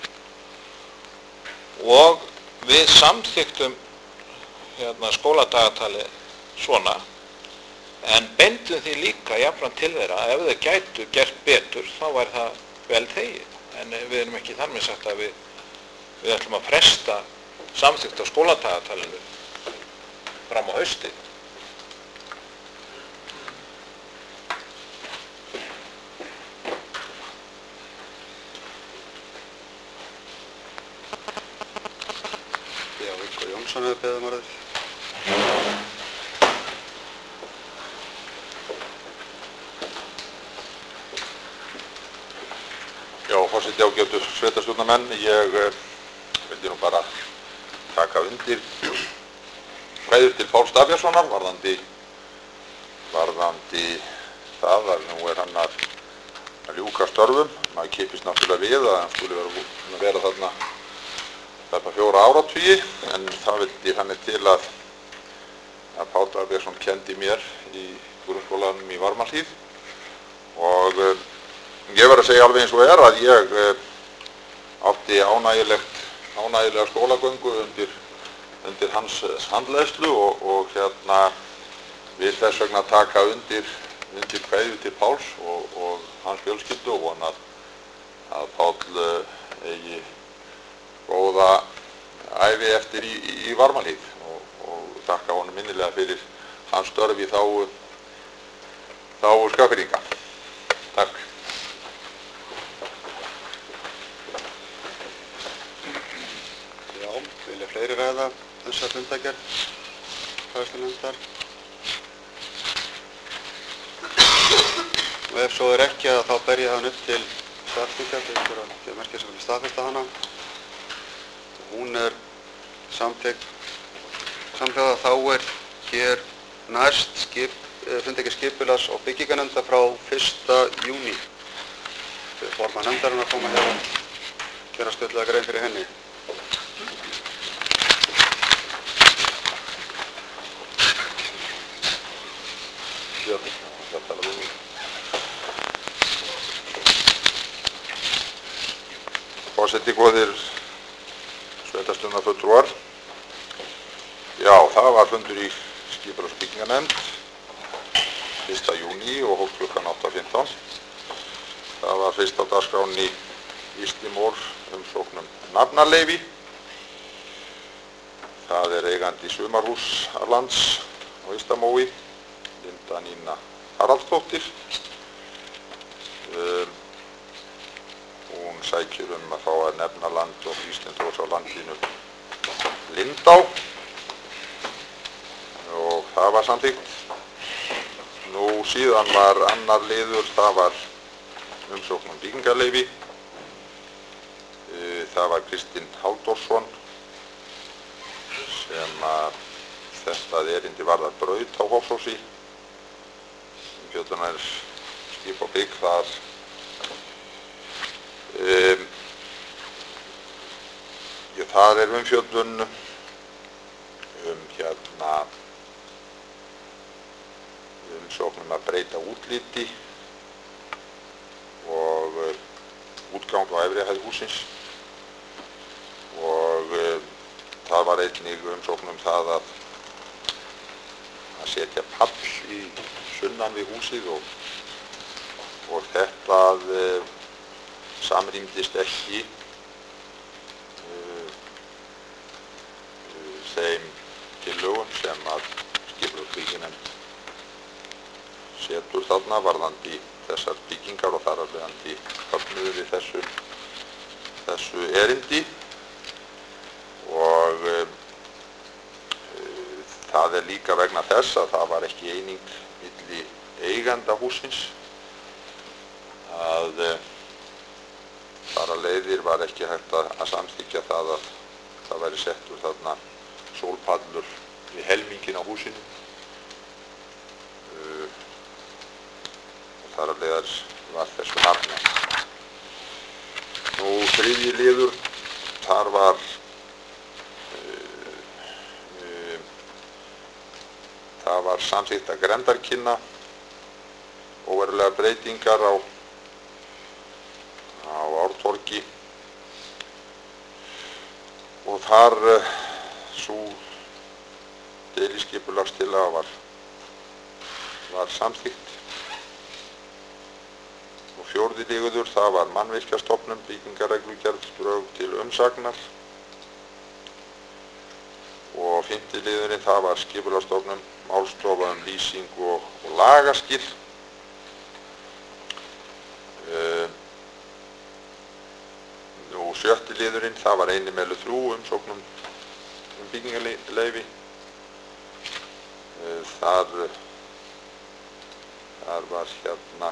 C: Og við samþyktum hérna, skóladagatali svona, en bendum því líka jafnframt til þeirra að ef þeir gætu gert betur, þá væri það vel þegið. En við erum ekki þar með sagt að við, við ætlum að fresta samþykkt á skóladagatalinu fram á hausti.
A: Jónsson hefur beðið um orðið.
E: Já, forseti ágætu sveitarstjórnarmenn, ég eh, vildi nú bara taka undir kveðjur til Páls Davíðssonar varðandi, varðandi það að nú er hann að, að ljúka störfum. Maður kipist náttúrulega við að hann skuli vera, vera þarna þarna fjóra áratugi, en það vildi þannig til að, að Páll Davíðsson kenndi mér í grunnskólanum í Varmahlíð og uh, ég verð að segja alveg eins og er að ég uh, átti ánægilegt, ánægilega skólagöngu undir, undir hans handleiðslu og, og hérna vil þess vegna taka undir, undir kveðju til Páls og, og hans fjölskyldu og vona að, að Páll uh, eigi góða ævi eftir í, í, í Varmahlíð og, og þakka honum innilega fyrir hans störf í þágu þágu Skagfirðinga. Takk.
A: Já, vilja fleiri ræða þessa fundargerð fræðslunefndar? Og ef svo er ekki að þá ber ég hann upp til staðfestingar til að merkja sem vilja staðfesta hana. hún er samþykkt samhljóða. Þá er hér næst skip, fundekja skipulags- og byggingarnefndar frá fyrsta júní. Formann nefndarinnar koma hér að gera stuttlega grein fyrir henni.
E: Forseti, góðir sveitarstjórnarfulltrúar. Já, það var fundur í skipulags- og byggingarnefnd fyrsta júní og hófst klukkan átta fimmtán. Það var fyrst á dagskránni Gísli Mór umsóknum nafnaleyfi. Það er eigandi sumarhúslands á Ystamói, Linda Nína Haraldsdóttir. Um, hún sækir um að fá að nefna land og frístundahús á landinu Lindá og það var samþykkt. Nú síðan var annar liður, það var umsókn um byggingarleyfi. Það var Kristinn Halldórsson sem að þetta erindi varðar braut á Hofsósi. Umfjöllunar skip og bygg þar. Um, ég, það er umfjöllun um hérna umsóknum að breyta útliti og uh, útgang á efri hæð hússins og uh, það var einnig umsóknum það að að setja pall í sunnan við húsið og, og þetta uh, samrýmdist ekki uh, uh, þeim tillögum sem að skipulags- og byggingarnefnd setur þarna varðandi þessar byggingar og þar af leiðandi höfnuðu við þessu, þessu erindi og uh, uh, það er líka vegna þess að það var ekki eining milli eiganda hússins að uh, þar að leiðir var ekki hægt að, að samþykkja það að það væri settur þarna sólpallur við helmingin á húsinu. Uh, Þar að leiðar var þessu hafnað. Nú þriðji liður, þar var uh, uh, það var samþykkt að grendarkynna óverulega breytingar á á Ártorgi og þar uh, sú deiliskipulagstillaga var var samþykkt. Fjórði liður, það var Mannvirkjastofnun, byggingarreglugerð, drög til umsagnar og fimmti liðurinn, það var Skipulagsstofnun, málstofa um lýsing og, og lagaskil. Uh, nú sjötti liðurinn, það var eini meilu þrjú umsóknum um byggingarleyfi. Uh, þar, þar var hérna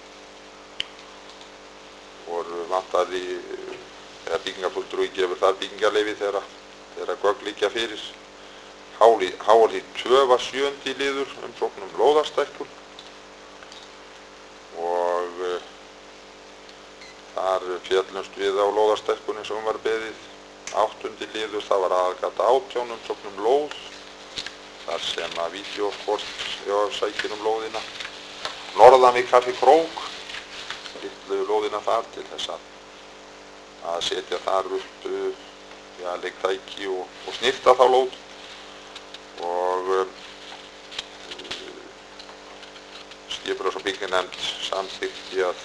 E: voru vantaði eða byggingarfulltrúi gefur það byggingarleyfi þegar þegar gögn liggja fyrir. H L I tvö var sjöundi liður umsókn um lóðarstækkun og uh, þar féllumst við á lóðarstækkun eins og hún var beðið. Áttundi liður, það var aðalgata átján umsókn um lóð þar sem að Vídeókort sækir um lóðina norðan við Kaffi Krók, litlu lóðina þar til þess að, að setja þar upp uh, ja, leiktæki og, og snirta þá lóð og uh, skipulags- og byggingarnefnd samþykkti að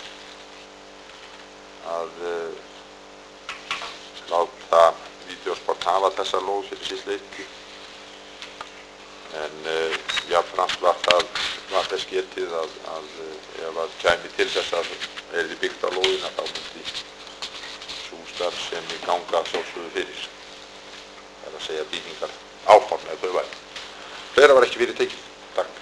E: að uh, láta Vídeósport hafa þessa lóð fyrir sitt leyti en uh, jafnframt var það var þess getið að, að ef að kæmi til þess að er þið byggt á lóðina þá myndi sú starfsemi ganga sjálfsögðu fyrir. Það er að segja byggingar áform ef þau væri. Fleira var ekki fyrir tekið. Takk.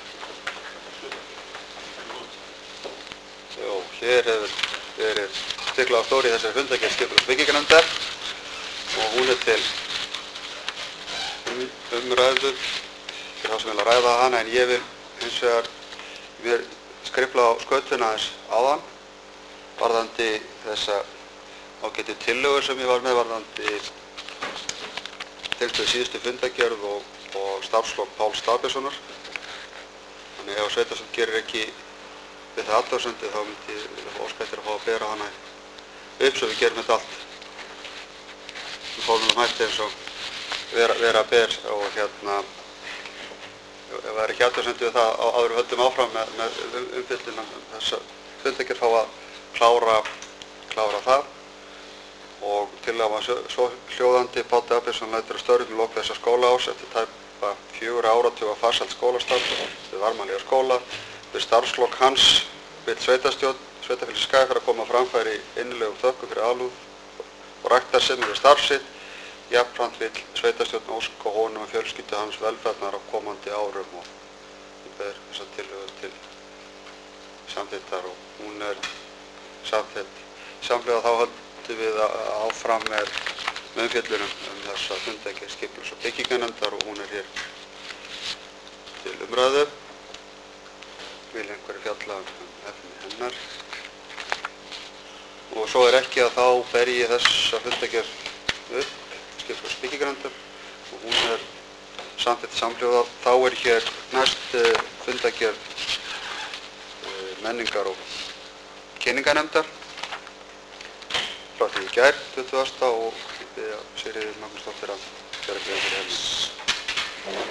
A: Já, hér hefur verið stikla á stóri í þessari fundargerð skipulags- og byggingarnefndar og hún er til um, umræðu fyrir þá sem vilja ræða hana, en ég vil hins vegar mér skrifla á skötuna aðeins áðan varðandi þessa ágætu tillögur sem ég var með varðandi tengst við síðustu fundargerð og, og starfslok Páls Dagbjörnssonar. Þannig ef sveitarstjórn gerir ekki við það athugasemdir þá myndi ég óska eftir að fá að bera hana upp svo við gerum þetta allt í formlegum hætti eins og vera, vera ber og hérna ef það er ekki athugasemdir við það á, áður við höldum áfram með, með um, umfyllin þessa fundargerð fá að klára, klára það og tillaga var svo hljóðandi: Páll Dagbjörnsson lætur af störfum í lok þessa skólaárs eftir tæpa fjögurra áratuga farsælt skólastarf við Varmahlíðar skóla. Við starfslok hans vill sveitarstjórn Sveitarfélags Skagafjarðar koma á framfæri innilegum þökkum fyrir alúð og ræktarsemi við starf sitt. Jafnframt vill sveitarstjórn óska honum og fjölskyldu hans velferðar á komandi árum og ég ber þessa tillögu til samþykktar og hún er samþykkt. Samhliða þá höldum við áfram með umfjöllunum um þessa fundargerð skipulags- og byggingarnefndar og hún er hér til umræðu. Vil einhverju fjalla um efni hennar. Og svo er ekki að þá ber ég þessa fundargerð upp skipulags- og byggingarnefndar og hún er samþykkt samhljóða. Þá er hér næst uh, fundargerð uh, menningar- og kynningarnefndar frá því í gær tuttugasta og ég bið Sigríði Magnúsdóttur að gera grein fyrir henni.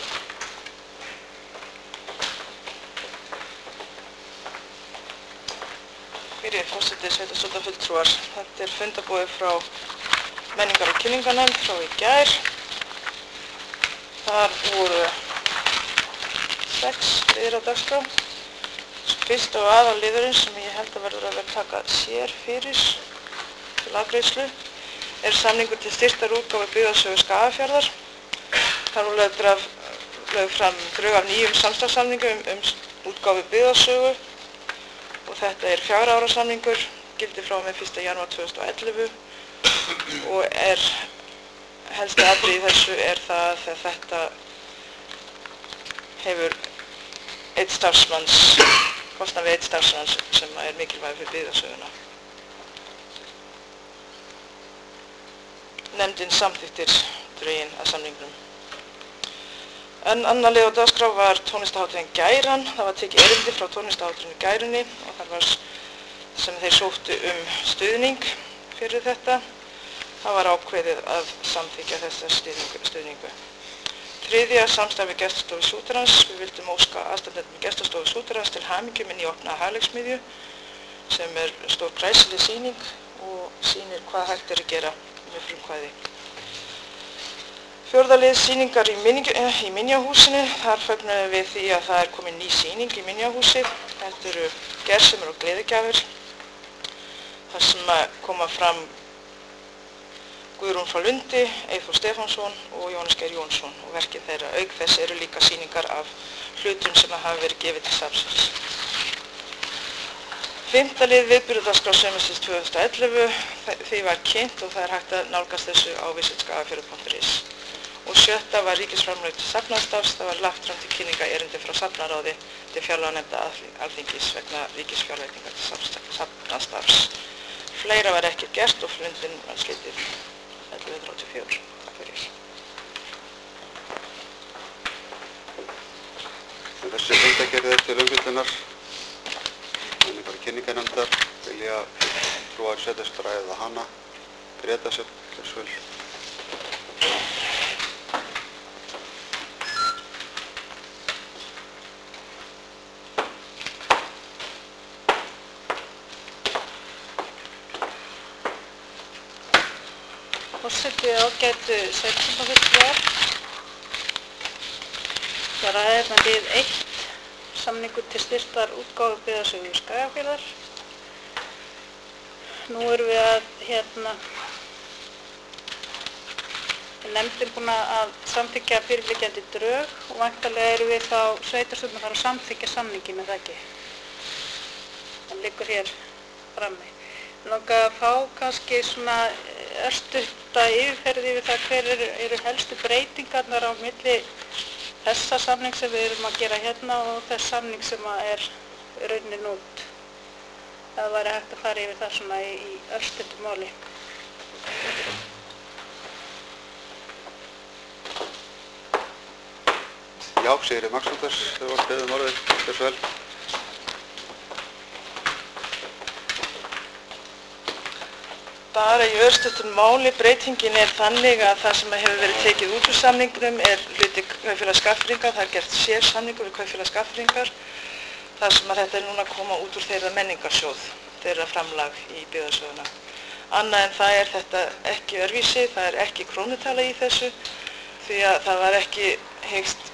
F: Fyrir forseti sveitarstjórnarfulltrúar. Þetta er fundarboðið frá menningar- og kynningarnefnd frá í gær. Þar voru sex liðir á dagskrá. Fyrsta og aðalliðurinn sem ég held að verður að vera taka sér fyrir til afgreiðslu er samningur til styrktar útgáfu byggðasögu Skagafjarðar. Þar voru lögð, lögð fram drög af nýjum samstarfssamningum um, um útgáfu byggðasögu og þetta er fjögurra ára samningur, gildir frá og með fyrsta janúar tvö þúsund og ellefu og er helsta atriði í þessu er það að þetta hefur einn starfsmanns, kostnað við einn starfsmanns sem er mikilvægur fyrir byggðasöguna. Nefndin samþykktir drögin að samningnum. En annar lið á dagskrá var tónlistarhátíðin Gæran. Það var tekið erindi frá tónlistarhátíðinni Gærunni og þar var sem þeir sóttu um stuðning fyrir þetta. Það var ákveðið að samþykkja þessa stuðningu. stuðningu. Þriðja, samstarf við gestastofu Sútarans. Við vildum óska aðstandendum gestastofu Sútarans til hamingju með nýopnaða Hagleiksmiðju sem er stór glæsileg sýning og sýnir hvað hægt er að gera með frumkvæði. Fjórða lið, sýningar í, í Minjahúsinu. Þar fögnuðum við því að það er komin ný sýning í Minjahúsið. Þetta eru gersemar og gleðigjafir. Þar sem koma fram Guðrún frá Lundi, Eyþór Stefánsson og Jónas Geir Jónsson og verkin þeirra. Auk þess eru líka sýningar af hlutum sem hafa verið gefið til safnsins. Fimmta lið, viðburðardagskrá sumarsins tvö þúsund og ellefu. Því var kynnt og það er hægt að nálgast þessu á visit skagafjörður punktur is. Og sjötta var ríkisframlög til safnaðarstarfs. Það var lagt fram til kynninga erindi frá safnaráði til fjárlaganefndar Alþingis vegna ríkisfjárveitingar til safnaðarstarfs. Fleira var ekki gert og fundinn var slitið ellefu þrjátíu og fjögur. Takk fyrir.
A: Þessi fundargerð er til umfjöllunar menningar- og kynningarnefndar. Vilja fulltrúar setjast að ræða hana. Gréta sér þess vel.
D: Forseti ágætu sveitarstjórnarfulltrúar. Það er hérna lið eitt, samningur til styrktar útgáfu byggðasögu Skagafjarðar. Nú erum við að hérna nefndin búin að samþykkja fyrirliggjandi drög og væntanlega erum við þá sveitarstjórn að fara að samþykkja samningin, er það ekki? Það liggur hér frammi. langa að fá kannski svona örstutta yfirferð yfir það hver eru, eru helstu breytingarnar á milli þessa samning sem við erum að gera hérna og þess samning sem að er runnin út. Það væri hægt að fara yfir það svona í, í örstuttu máli.
A: Já, Sigríður Magnúsdóttir, þau var beðið um orðið, hversu vel.
F: Bara í örstuttum máli, breytingin er þannig að það sem hefur verið tekið út úr samningnum er hluti Kaupfélags Skagfirðinga, það er gert sérsamningur við Kaupfélag Skagfirðingar, þar sem að þetta er núna að koma út úr þeirra menningarsjóð, þeirra framlag í byggðasöguna. Annað en það er þetta ekki öðruvísi, það er ekki krónutala í þessu, því að það var ekki hyggst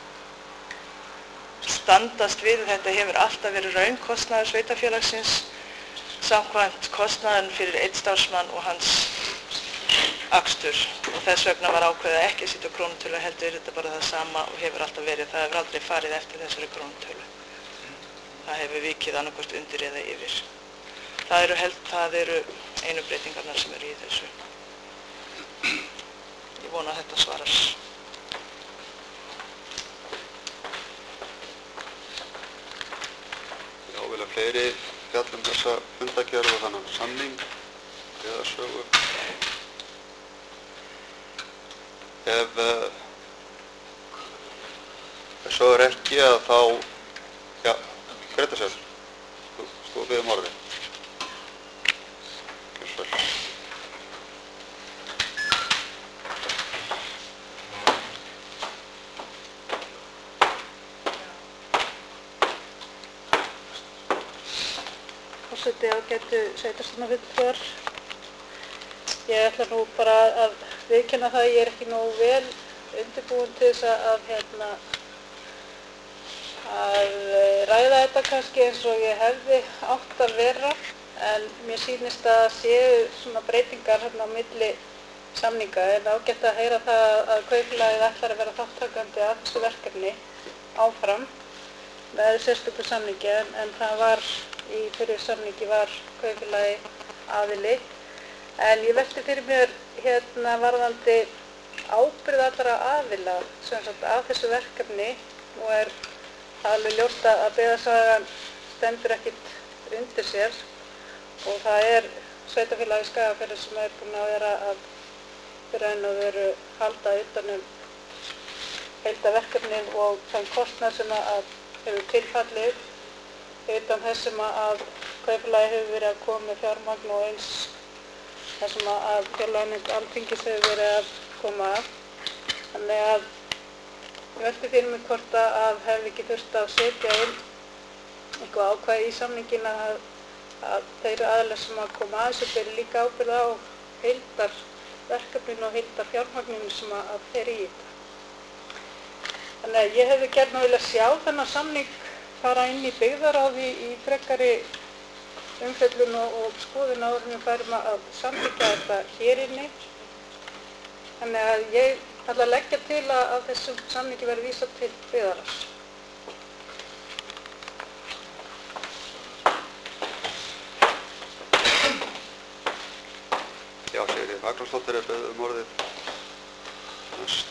F: standast við, þetta hefur alltaf verið raunkostnaður sveitarfélagsins, samkvæmt kostnaðan fyrir einn starfsmann og hans akstur og þess vegna var ákveðið að ekki setja krónutölu, heldur er þetta bara það sama og hefur alltaf verið, það hefur aldrei farið eftir þessari krónutölu. Það hefur vikið annarkvort undir eða yfir. Það eru, held, það eru einu breytingarnar sem eru í þessu. Ég vona að þetta svarar.
A: Já, vilja fleiri fjallum þessa fundagerð og þannig samning eða sögu. Ef uh, svo er ekki að þá, já, Greta sér, þú stóð við um orðið. Gjörðu svo vel.
D: Forseti ágætu sveitarstjórnarfulltrúar. Ég ætla nú bara að viðurkenna það að ég er ekki nógu vel undirbúin til þess að, að, hérna, að ræða þetta kannski eins og ég hefði átt að vera, en mér sýnist að séu svona breytingar hérna á milli samninga, en ágætt að heyra það að Kaupfélagið ætlar að vera þátttakandi að þessu verkefni áfram með sérstöku samningi, en, en það var í fyrir samningi var Kaupfélagi aðili. En ég velti fyrir mér hérna varðandi ábyrgð allra aðila sem sagt af þessu verkefni, og er alveg ljóst að byggðasagan stendur ekkit undir sér og það er Sveitarfélagið Skagafjarðar sem er búin að vera að raun og veru halda utan um heildarverkefnin og þann kostnað sem að hefur tilfallið utan þess sem að Kaupfélagið hefur verið að koma með fjármagn og eins þar sem að fjárlaganefnd Alþingis hefur verið að koma að. Þannig að ég velti fyrir mig hvort að hefði ekki þurft að setja inn eitthvað ákvæði í samningin að, að þeir aðilar sem að koma að þessu beri líka ábyrgð á heildarverkefninu og heildarfjármagninu sem að, að fer í þetta. Þannig að ég hefði gjarnan viljað sjá þennan samning fara inn í byggðaráð í, í frekari umfjöllun og, og skoðun áður en við færum að samþykkja þetta hér inni. Þannig að ég ætla að leggja til að, að þessum samningi verði vísað til byggðaráðs.
A: Já, Sigríður Magnúsdóttir er beðið um orðið. Næst.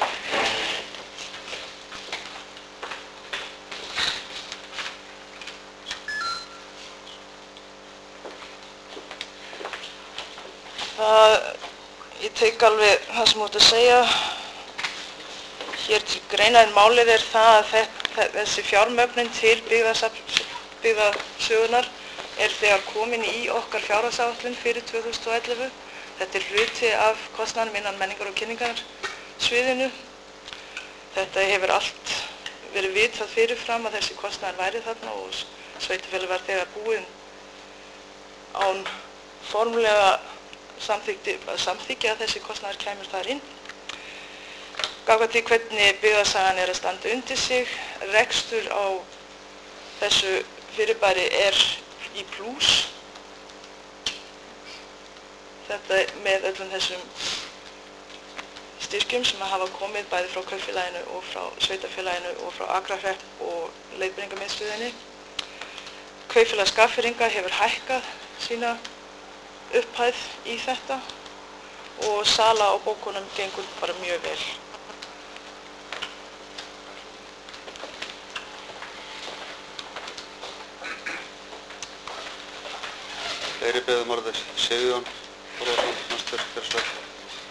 F: Það, ég tek alveg það sem þú ert að segja. Hér til greina en málið er það að þetta, þessi fjármögnun til byggðasögunar er þegar komin í okkar fjárhagsáætlun fyrir tvö þúsund og ellefu. Þetta er hluti af kostnaðinum innan menningar- og kynningarsviðinu. Þetta hefur allt verið vitað fyrirfram að þessi kostnaður væri þarna og sveitarfélagið var þegar búinn án formlega samþykja að þessi kostnaður kæmur þar inn. Gagnvart því hvernig byggðasagan er að standa undir sig, rekstur á þessu fyrirbæri er í plús. Þetta með öllum þessum styrkjum sem hafa komið bæði frá Kaupfélaginu og frá Sveitarfélaginu og frá Akrahrepp og Leiðbeiningamiðstöðinni. Kaupfélag Skagfirðinga hefur hækkað sína upphæð í þetta og sala á bókunum gengur bara mjög vel.
A: Fleiri beðum orðið. Sigurjón Þórðarson, næstur, gjörðu svo vel.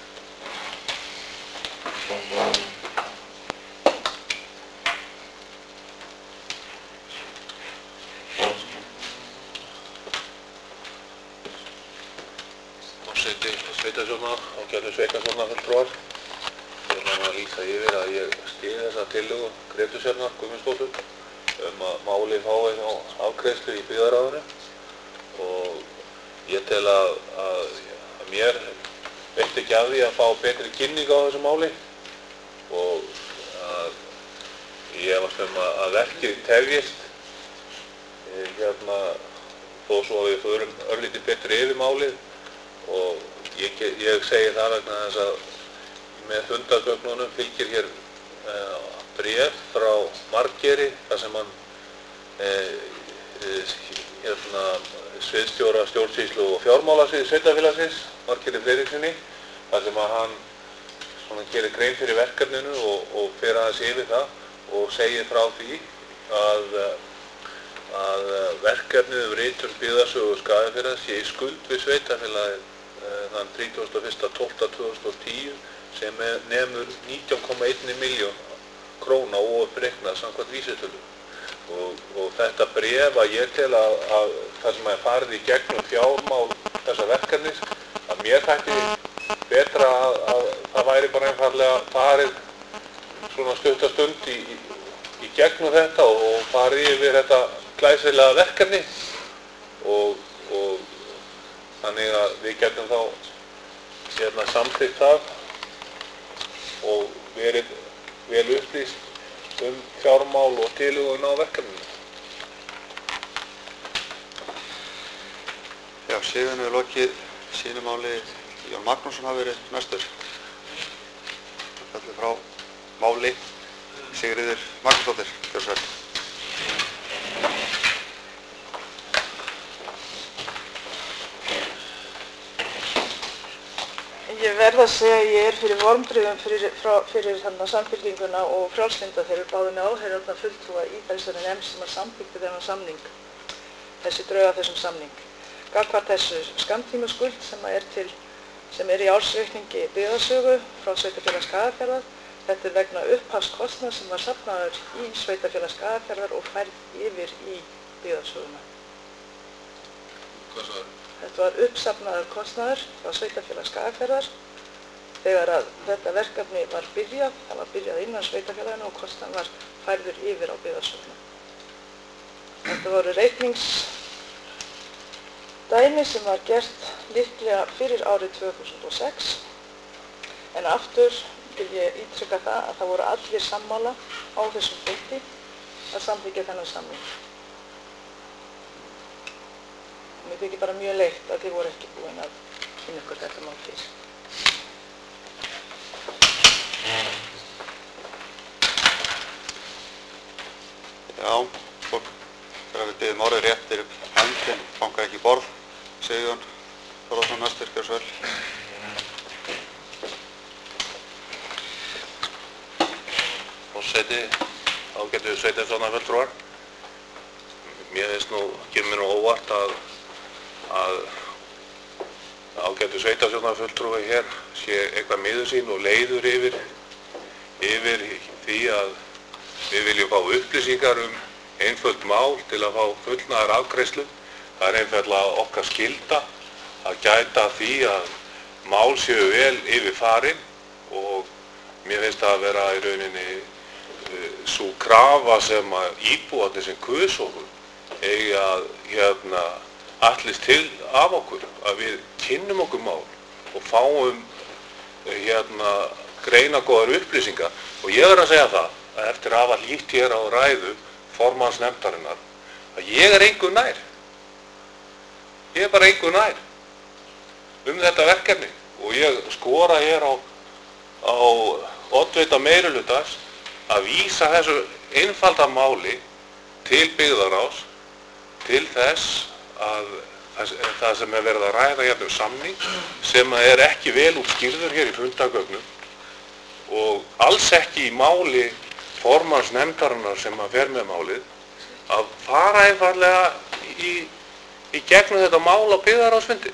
G: Forseti sveitarstjórnar, ágætu sveitarstjórnarfulltrúar. Ég ætla að lýsa yfir að ég styð þessa tillögu Grétu Sjöfnar Guðmundsdóttur um að málið fái á afgreiðslu í byggðarráðinu og ég tel að, að, að mér veitti ekki af því að fá betri kynning á þessu máli og að ég efast um að, að verkið tefjist hérna þó svo að við förum örlítið betri yfir málið. Og ég, ég segi það vegna þess að með fundargögnunum fylgir hér uh, bréf frá Margeiri þar sem hann uh, hérna, sviðsstjóra stjórnsýslu og fjármálasvið sveitarfélagsins, Margeiri Friðrikssoni, þar sem að hann svona, gerir grein fyrir verkefninu og, og fer aðeins yfir það og segir frá því að, að verkefnið um ritun byggðasögu Skagafjarðar sé í skuld við sveitarfélagið þann þrítugasta og fyrsta tólfta tvö þúsund og tíu sem nemur nítján komma eina milljón króna óuppreiknað samkvæmt vísitölu. Og, og þetta bréf að ég tel að, að það sem er farið í gegnum fjármál þessa verkefnis, að mér þætti betra að, að það væri bara einfallega farið svona stuttastund í, í, í gegnum þetta og, og farið yfir þetta glæsilega verkefni og, og þannig að við getum þá hérna, samþykkt það og verið vel upplýst um fjármál og tilhögun á verkefninu.
A: Já, Sigurjón hefur lokið sínu máli. Jón Magnússon hafi verið næstur. Það fellur frá máli Sigríður Magnúsdóttir, gjörðu svo vel.
F: Ég verð að segja að ég er fyrir vonbrigðum fyrir, fyrir Samfylkinguna og Frjálslynda þeir eru báðir með áheyrðarna fulltrúa í þessari nefnd sem að samþykkti þennan samning, þessi drauga þessum samning. Gagnvart þessu skammtímaskuld sem er, til, sem er í ársreikningi byggðasögu frá Sveitarfélag Skagafjarðar. Þetta er vegna upphafskostnað sem var safnaður í Sveitarfélag Skagafjarðar og færð yfir í byggðasöguna.
G: Hvað svo er?
F: Þetta var uppsafnaður kostnaður frá Sveitarfélag Skagafjarðar þegar að þetta verkefni var byrjað, það var byrjað innan sveitarfélaginu og kostnaðurinn var færður yfir á byggðasöguna. Þetta voru reikningsdæmi sem var gert líklega fyrir árið tvö þúsund og sex en aftur vil ég ítrykka það að það voru allir sammála á þessum fundi að samþykkja þennan samning. Mér þykir bara mjög leitt að þið voru ekki búin að kynna ykkur þetta mál til.
A: Já, fólk þegar við biðjum orðið réttir höndin, fangar ekki borð. Sigurjón Þórðarson, næstur, gjörðu svo vel.
G: Forseti, ágætu sveitarstjórnarfulltrúar. Mér finnst nú, kemur mér nú óvart að að ágætu sveitarstjórnarfulltrúi hér sé eitthvað miður sín og leiður yfir, yfir því að við viljum fá upplýsingar um einföld mál til að fá fullnaðar afgreiðslu. Það er einfaldlega okkar skylda að gæta því að mál séu vel yfir farin og mér finnst það að vera í rauninni uh, sú krafa sem að íbúarnir sem kusu okkur eigi að hérna allist til af okkur að við kynnum okkur mál og fáum hérna greinagóðar upplýsingar og ég verð að segja það að eftir að hafa hlýtt hér á ræðu formanns nefndarinnar að ég er engu nær ég er bara engu nær um þetta verkefni og ég skora hér á, á oddvita meirihlutans að vísa þessu einfalda máli til byggðarráðs til þess að það, það sem er verið að ræða hérna um samning sem er ekki vel útskýrður hér í fundagögnum og alls ekki í máli formanns nefndarinnar sem að fer með málið, að fara einfallega í, í gegnum þetta mál á byggðarráðsfundi.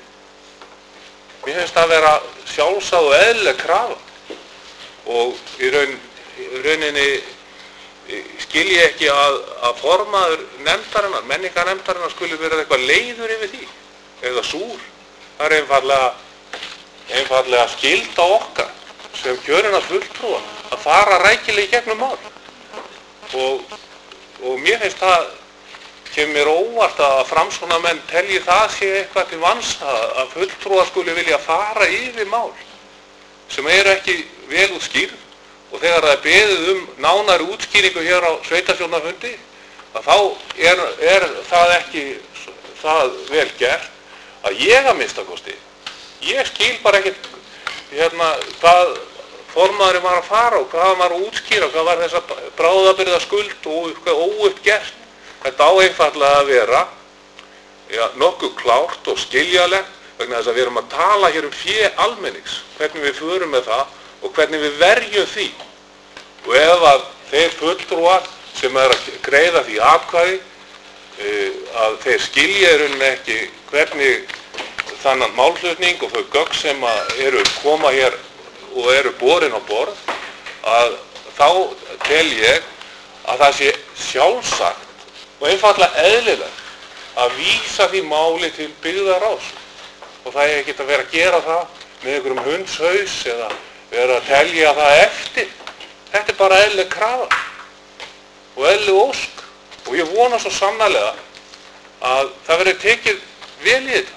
G: Mér finnst það að vera sjálfsagð og eðlileg krafa og í, raun, í rauninni skil ég ekki að, að formaður nefndarinnar, menningarnefndarinnar skuli verið eitthvað leiður yfir því eða súr. Það er einfallega, einfallega skylda okkar sem kjörinna fulltrúa að fara rækilega í gegnum mál. Og, og mér finnst það, kemur mér óvart að framsóknarmenn telji það sé eitthvað til vansa að fulltrúar skuli vilja fara yfir mál sem eru ekki vel útskýrð og þegar það er beðið um nánari útskýringu hér á sveitarstjórnarfundi að þá er, er það ekki það vel gert að ég að minnsta kosti, ég skil bara ekkert hérna hvað formaðurinn var að fara og hvað hann var að útskýra, hvað var þess að bráðabirgða skuld og óuppgert. Þetta á einfaldlega að vera ja, nokkuð klárt og skiljalegt vegna þess að við erum að tala hér um fé almennings, hvernig við förum með það og hvernig við verjum því. Og ef að þeir fulltrúar sem er að greiða því atkvæði, að þeir skilja í rauninni ekki hvernig þannan málflutning og þau gögn sem eru koma hér og eru borin á borð, að þá tel ég að það sé sjálfsagt og einfaldlega eðlilegt að vísa því máli til byggðarráðs og það er ekki að vera að gera það með einhverjum hundshaus eða vera að telja það eftir. Þetta er bara eðlileg krafa og eðlileg ósk og ég vona svo sannarlega að það verður tekið vel í þetta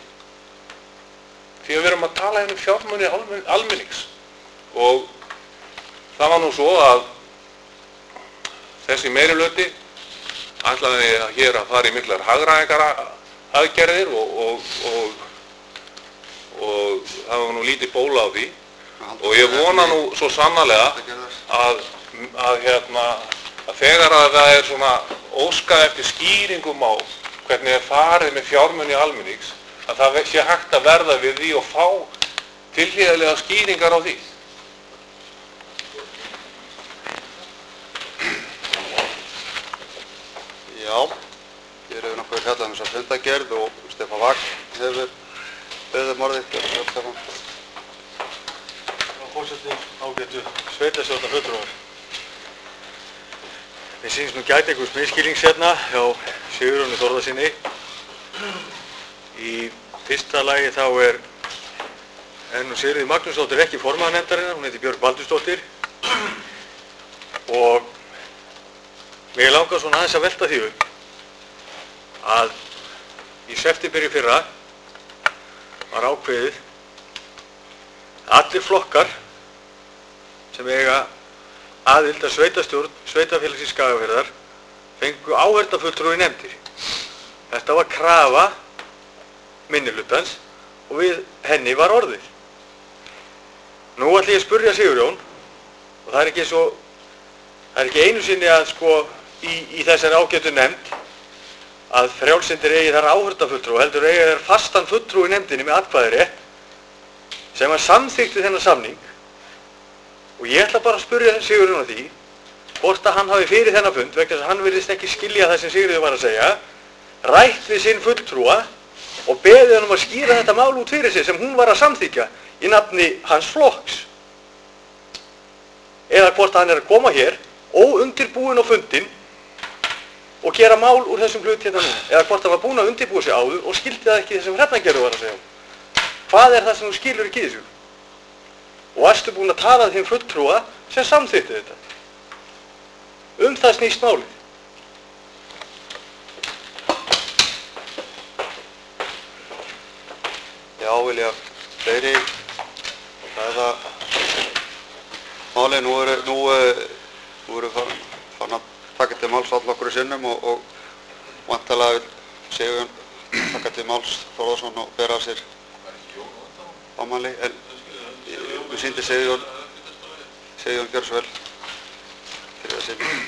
G: því að við erum að tala hérna um fjármuni almennings og það var nú svo að þessi meirihluti ætlaði að hér að fara í miklar hagræðingaraðgerðir og, og, og, og það var nú lítið bóla á því og ég vona nú svo sannarlega að, að, hérna, að þegar að það er svona óskað eftir skýringum á hvernig er farið með fjármuni almennings að það sé hægt að verða við því og fá tilhlýðilega skýringar á því.
A: Já, hér hefur nokkuð fjallað um þessa fundagerð og Stefán Vagn hefur beðið um orðið. Stefán.
B: Já, forseti, ágætu sveitarstjórnarfulltrúar. Mér sýnist nú gæti einhvers misskilnings hérna hjá Sigurjóni Þórðarsyni. Í fyrsta lagi þá er er nú Sigríður Magnúsdóttir ekki formaður nefndarinnar, hún heitir Björg Baldursdóttir og mig langar svona aðeins að velta því upp að í september í fyrra var ákveðið allir flokkar sem eiga aðild að sveitarstjórn sveitarfélagsins Skagafjarðar fengu áheyrnarfulltrúa í nefndir. Þetta var krafa minnihlutans og við henni var orðið. Nú ætla ég að spyrja Sigurjón og það er ekki svo það er ekki einu sinni að sko í, í þessari ágætu nefnd að frjálslyndir eigi þar áheyrnarfulltrúa heldur eigi þar fastan fulltrúa í nefndinni með atkvæðisrétt sem að samþykkti þennan samning og ég ætla bara að spyrja Sigurjón að því hvort að hann hafi fyrir þennan fund vegna þess að hann virðist ekki skilja það sem Sigurjón var að segja rætt við sinn fulltrúa og beðið hann um að skýra þetta mál út fyrir sig sem hún var að samþykja í nafni hans flokks. Eða hvort hann er að koma hér óundirbúinn á fundinn og gera mál úr þessum hlut hérna nú. Eða hvort hann var búinn að undirbúa sig áður og skildi það ekki þessum Hrafnagerður var að segja. Hvað er það sem þú skilur ekki í þessu? Og varstu búinn að tala þeim fulltrúa sem samþykti þetta. Um það snýst málið.
A: Já, vilja fleiri ræða málið. Nú eru nú, nú eru fann að taka til máls all okkur í sinnum og, og vantalega vil Sigurjón taka til máls Þórðarson og bera sér ámæli. En við sýndi Sigurjón Sigurjón gjör svo vel fyrir það sinni.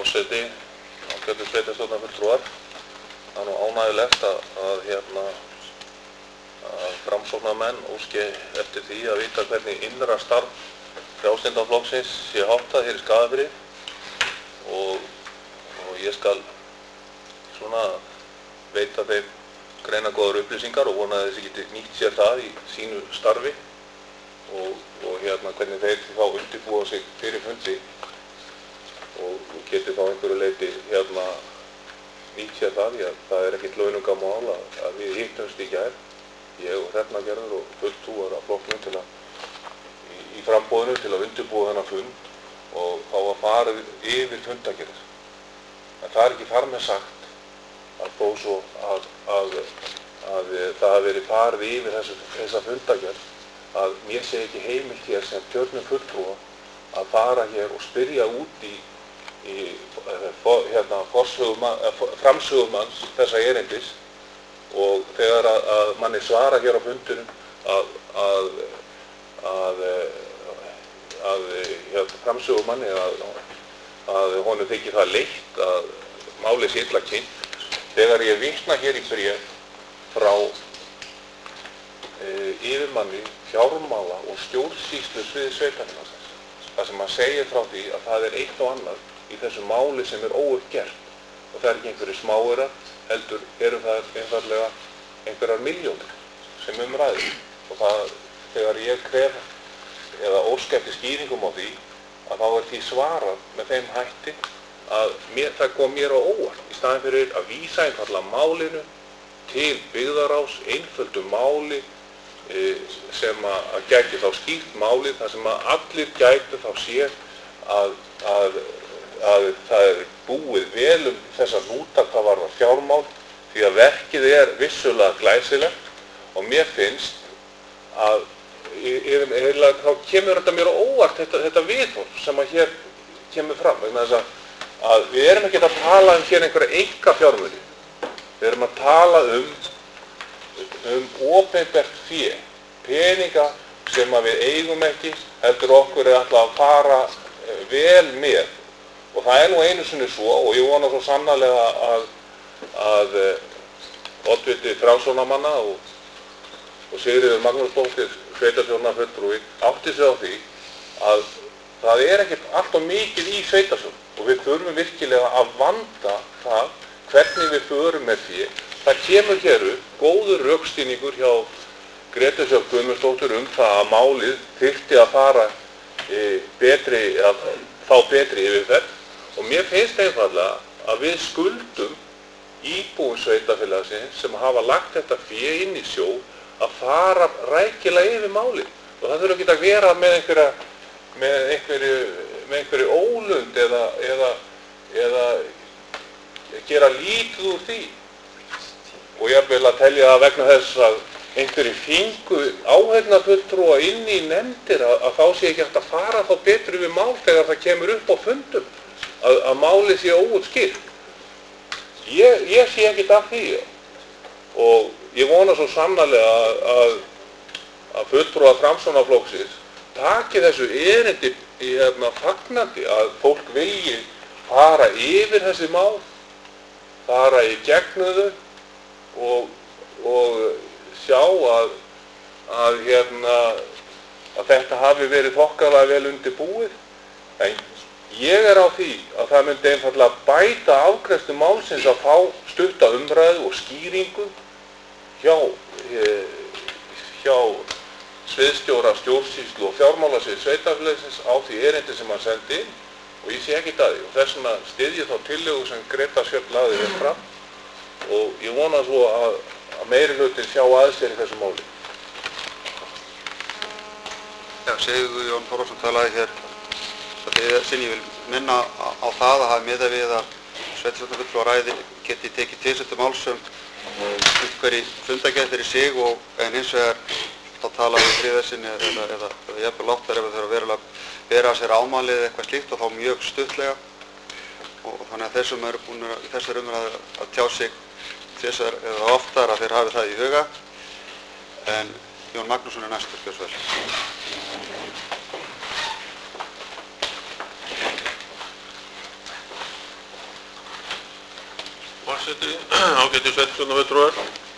G: Forseti, ágætu sveitarstjórnarfulltrúar. Það er nú ánægjulegt að, að, hérna, að framsóknarmenn óski eftir því að vita hvernig innra starf Frjálslynda flokksins sé háttað hér í Skagafirði og, og ég skal svona veita þeim greinargóðar upplýsingar og vona að þessi geti nýtt sér það í sínu starfi og, og hérna hvernig þeir þá undirbúa sig fyrir fundi og geti þá einhverju leyti hérna nýtt sér það, því að það er ekkert launungamál að, að við hittumst í gær, ég og Hrefnagerður og fulltrúar af flokknum til að í, í frambúðinu til að undirbúa þennan fund og þá að fara yfir fundagerðir. En það er ekki þar með sagt að þó svo að, að, að það hafi verið farið yfir þessu, þessa fundagerð að mér sé ekki heimilt hér sem kjörnum fulltrúa að fara hér og spyrja út í í hérna, framsögumanns þessa erindis og þegar að, að manni svara hér á fundunum að, að, að, að hérna, framsögumanni að, að honum þykir það leitt að málið sé illa kynnt. Þegar ég vitna hér í bréf frá e, yfirmanni fjármála og stjórnsýslu sviði sveitarfélagsins, þar sem hann segir frá því að það er eitt og annað í þessu máli sem er óuppgert og það er ekki einhverju smáurar, heldur eru það einfallega einhverjar milljónir sem um ræður og það, þegar ég kref eða óska eftir skýringum á því að þá er því svarað með þeim hætti að mér, það kom mér á óvart í staðinn fyrir að vísa einfallega málinu til byggðarás, einföldu máli e, sem að, að gæti þá skýrt máli þar sem að allir gætu þá sér að, að að það er búið vel um þessa hnúta hvað varðar fjármál því að verkið er vissulega glæsilegt og mér finnst að eða þá kemur þetta mér á óvart þetta, þetta viðhorf sem að hér kemur fram vegna þess að, að við erum ekki að tala um hér einhverja enga fjármuni, við erum að tala um um opinbert fé, peninga sem að við eigum ekki heldur okkur er alltaf að fara vel með. Og það er nú einu sinni svo og ég vona svo sannarlega að, að oddviti Framsóknarmanna og, og Sigríður Magnúsdóttir sveitarstjórnarfulltrúi átti sig á því að það er ekkert alltaf mikið í sveitarstjórn og við þurfum virkilega að vanda það hvernig við förum með því. Það kemur hér upp góður rökstuðningur hjá Grétu Sjöfn Guðmundsdóttur um það að málið þyrfti að fara e, betri, að fá betri yfirferð. Og mér finnst einfallega að við skuldum íbúum sveitarfélagsins sem hafa lagt þetta fé inn í sjó að fara rækilega yfir málið. Og það þurfa ekki að vera með einhverja, með einhverju, með einhverju ólund eða, eða, eða gera lítið úr því. Og ég vil að telja að vegna þess að einhverju fingu áheyrnarfulltrúa inn í nefndir að, að þá sé ekki hægt að fara þá betur yfir mál þegar það kemur upp á fundum. Að, að málið sé óútskýrt. Ég, ég sé ekkert af því og ég vona svo sannarlega að, að, að fulltrúar Framsóknarflokksins taki þessu erindi í hérna fagnandi að fólk vilji fara yfir þessi mál, fara í gegnum þau og, og sjá að, að, hérna, að þetta hafi verið þokkalega vel undirbúið. En ég er á því að það myndi einfallega bæta afgreiðslu málsins að fá stutta umræðu og skýringu hjá, hjá sviðsstjóra stjórnsýslu og fjármálasvið sveitarfélagsins á því erindi sem hann sendi inn og ég sé ekkert að því og þess vegna styð ég þá tillögu sem Gréta Sjöfn lagði hér fram og ég vona svo að, að meiri hlutin sjá að sér í þessu máli.
A: Já, Sigurjón Þórðarson talaði hér þegar sinni ég vil minna á, á það að hafa miða við að sveitarstjórnarfulltrúaræði geti tekið tilsettu máls um einhverju fundagerð fyrir sig og en hins vegar þá tala við þriðarsinni eða, eða, eða, eða jafnvel láttar ef það þurfa verulega bera að sér ámælið eða eitthvað slíkt og þá mjög stuttlega og, og þannig að þessum eru búin í þessar umræðu að tjá sig þessar eða oftar að þeir hafi það í huga en Jón Magnússon er næstur, gjörðu svo vel.
G: Forseti, ágætu sveitarstjórnarfulltrúar.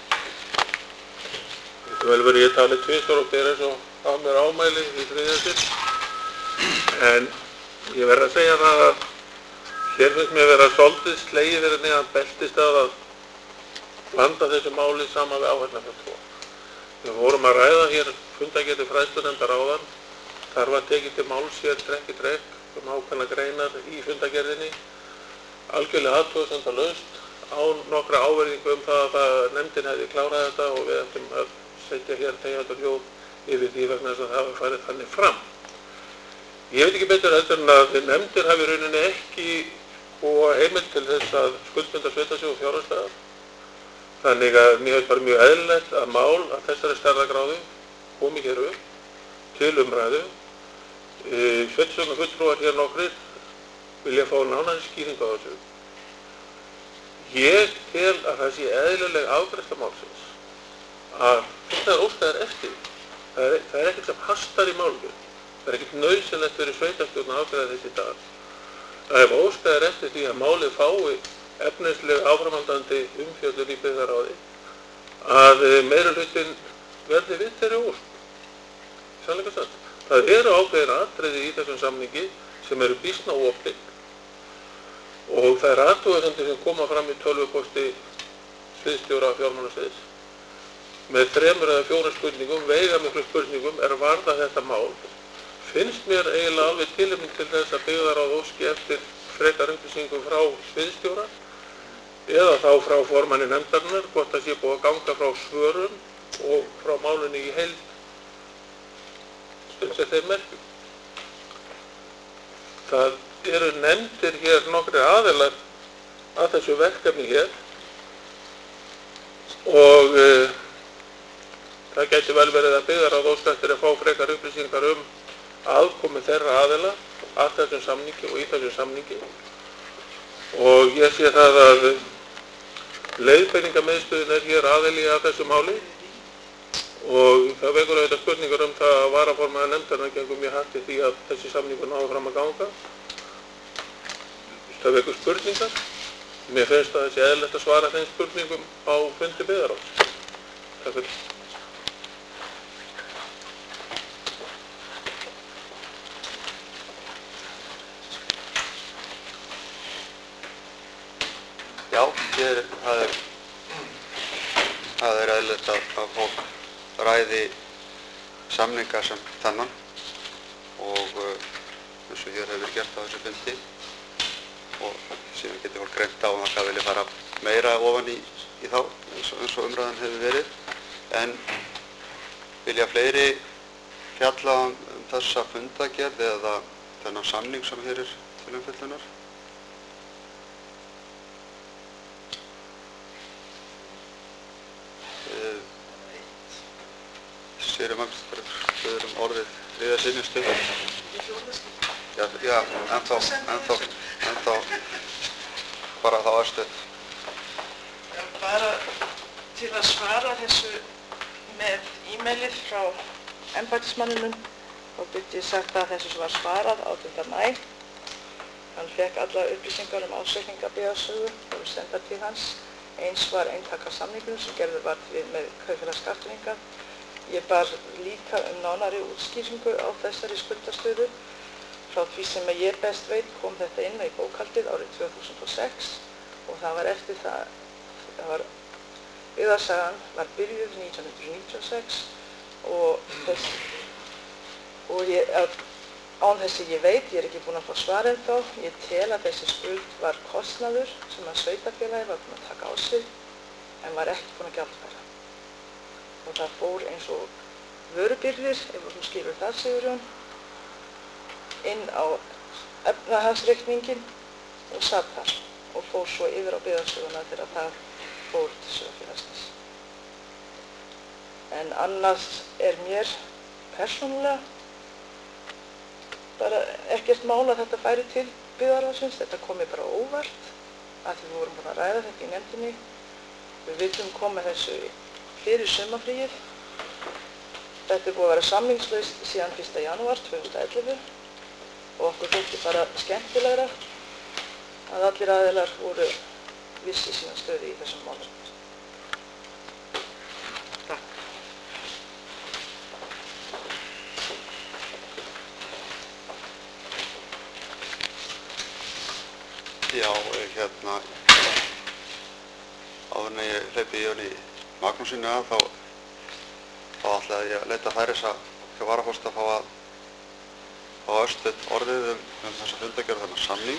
G: Þetta vel verið ég talið tvisvar og ber eins og af mér ámæli í þriðja sinn. En ég verð að segja það að hér finnst mér vera svolítið slegið verið neðan beltistað að blanda þessu máli saman við áheyrnarfulltrúa. Við vorum að ræða hér fundargerðir fræðslunefndar áðan. Þar var tekið til máls hér trekk í trekk um ákveðnar greinar í fundargerðinni. Algjörlega athugasemdalaust, án nokkra áverðingu um það að nefndin hefði klárað þetta og við ættum að setja hér þegjandi hljóð yfir því vegna þess að það hafi farið þannig fram. Ég veit ekki betur heldur en að nefndir hafi í rauninni ekki og heimild til þess að skuldbinda sveitarfélög fjárhagslega. Þannig að mér finnst bara mjög eðlilegt að mál að þessari stærðargráðu komi hér upp til umræðu. Sveitarstjórnarfulltrúar hér nokkrir vilja fá nánari skýringu á þessu. Ég tel að það sé eðlileg afgreiðsla málsins að þetta er óskæðar eftir. Það er, það er ekkert sem hastar í málinu. Það er ekkert nauðsynlegt fyrir sveitarstjórn að afgreiða þessi dag. Það er óskæðar eftir því að málið fái efnisleg áframhaldandi umfjöllun í byggðarráði að meirihlutinn verði við þeirri ósk. Sannleika sagt. Það eru ákveðin atriði í þessum samningi sem eru býsna opin og það er athugasemdir sem koma fram í tölvupósti sviðsstjóra fjármálasviðs með þremur eða fjórum spurningum, veigamiklu spurningum er varða þetta mál. Finnst mér eiginlega alveg tilefni til þess að byggðarráð óski eftir frekar upplýsingum frá sviðsstjóra eða þá frá formanni nefndarinnar, hvort það sé búið að ganga frá svörum og frá málunni í heild stundum þeim merkjum. Það eru nefndir hér nokkrir aðilar að þessu verkefni hér og uh, það gæti vel verið að byggðarráð óska eftir að fá frekar upplýsingar um aðkomu þeirra aðila að þessum samningi og í þessum samningi. Og ég sé það að leiðbeiningamiðstöðin er hér aðili að þessu máli og það vekur auðvitað spurningar um það að varaformaður nefndarinnar gengur mjög hart í því að þessi samningur náði fram að ganga. Það vekur spurningar. Mér finnst að þessi eðlilegt að svara þeim spurningum á fundi byggðarráðs. Takk fyrir.
A: Já, hér, það er, það er eðlilegt að, að fólk ræði samninga sem þennan og uh, eins og hér hefur gert á þessu fundi og síðan getur fólk greint á að það vilja fara meira ofan í, í þá eins og, eins og umræðan hefur verið. En vilja fleiri fjalla um, um þessa fundagerð eða þennan samning sem hér er til umfjöllunar? Sigríður Magnúsdóttir, við erum orðið þriðja sinni stöðu. Já, já, ennþá, ennþá, ennþá, bara þá aðstöð.
F: Bara til að svara þessu með e-mailið frá embættismanninum, þá byrti ég sagt að þessu sem var svarað átjánda maí. Hann fekk alla upplýsingar um ársreikningabyggðasögu og voru sendar til hans. Eins var eintaka samningnum sem gerður var með kaupfélagsskattinninga. Ég bar líka um nánari útskýringu á þessari skuldastöðu. Frá því sem ég best veit kom þetta inn í bókhaldið árið tvö þúsund og sex og það var eftir það, það var, byggðarsagan var byrjuð nítján hundruð níutíu og sex og, þess, og ég, án þess að ég veit, ég er ekki búin að fá svar ennþá, ég tel að þessi skuld var kostnaður sem að sveitarfélagi var búin að taka á sig en var ekki búin að gjaldfæra. Og það fór eins og vörubyrðir, ef þú skilur það Sigurjón, inn á efnahagsreikningin og satt þar og fór svo yfir á byggðasöguna þegar það fór til sjóðfélagsins. En annars er mér persónulega bara ekkert mál að þetta færi til byggðarráðsins, þetta komi bara óvart að því við vorum búin að ræða þetta í nefndinni. Við viljum koma þessu fyrir sumarfríið. Þetta er búið að vera samningslaust síðan fyrsta janúar tvö þúsund og ellefu og okkur þótti bara skemmtilegra að allir aðilar voru vissi sína stöðu í þessum málum. Takk.
A: Já, hérna, áður en ég hleypi Jóni Magnússyni að, þá, þá ætlaði ég að leita færis að hjá varaforsta að fá að fá örstutt orðið um, um þessa fundargerð og þennan samning.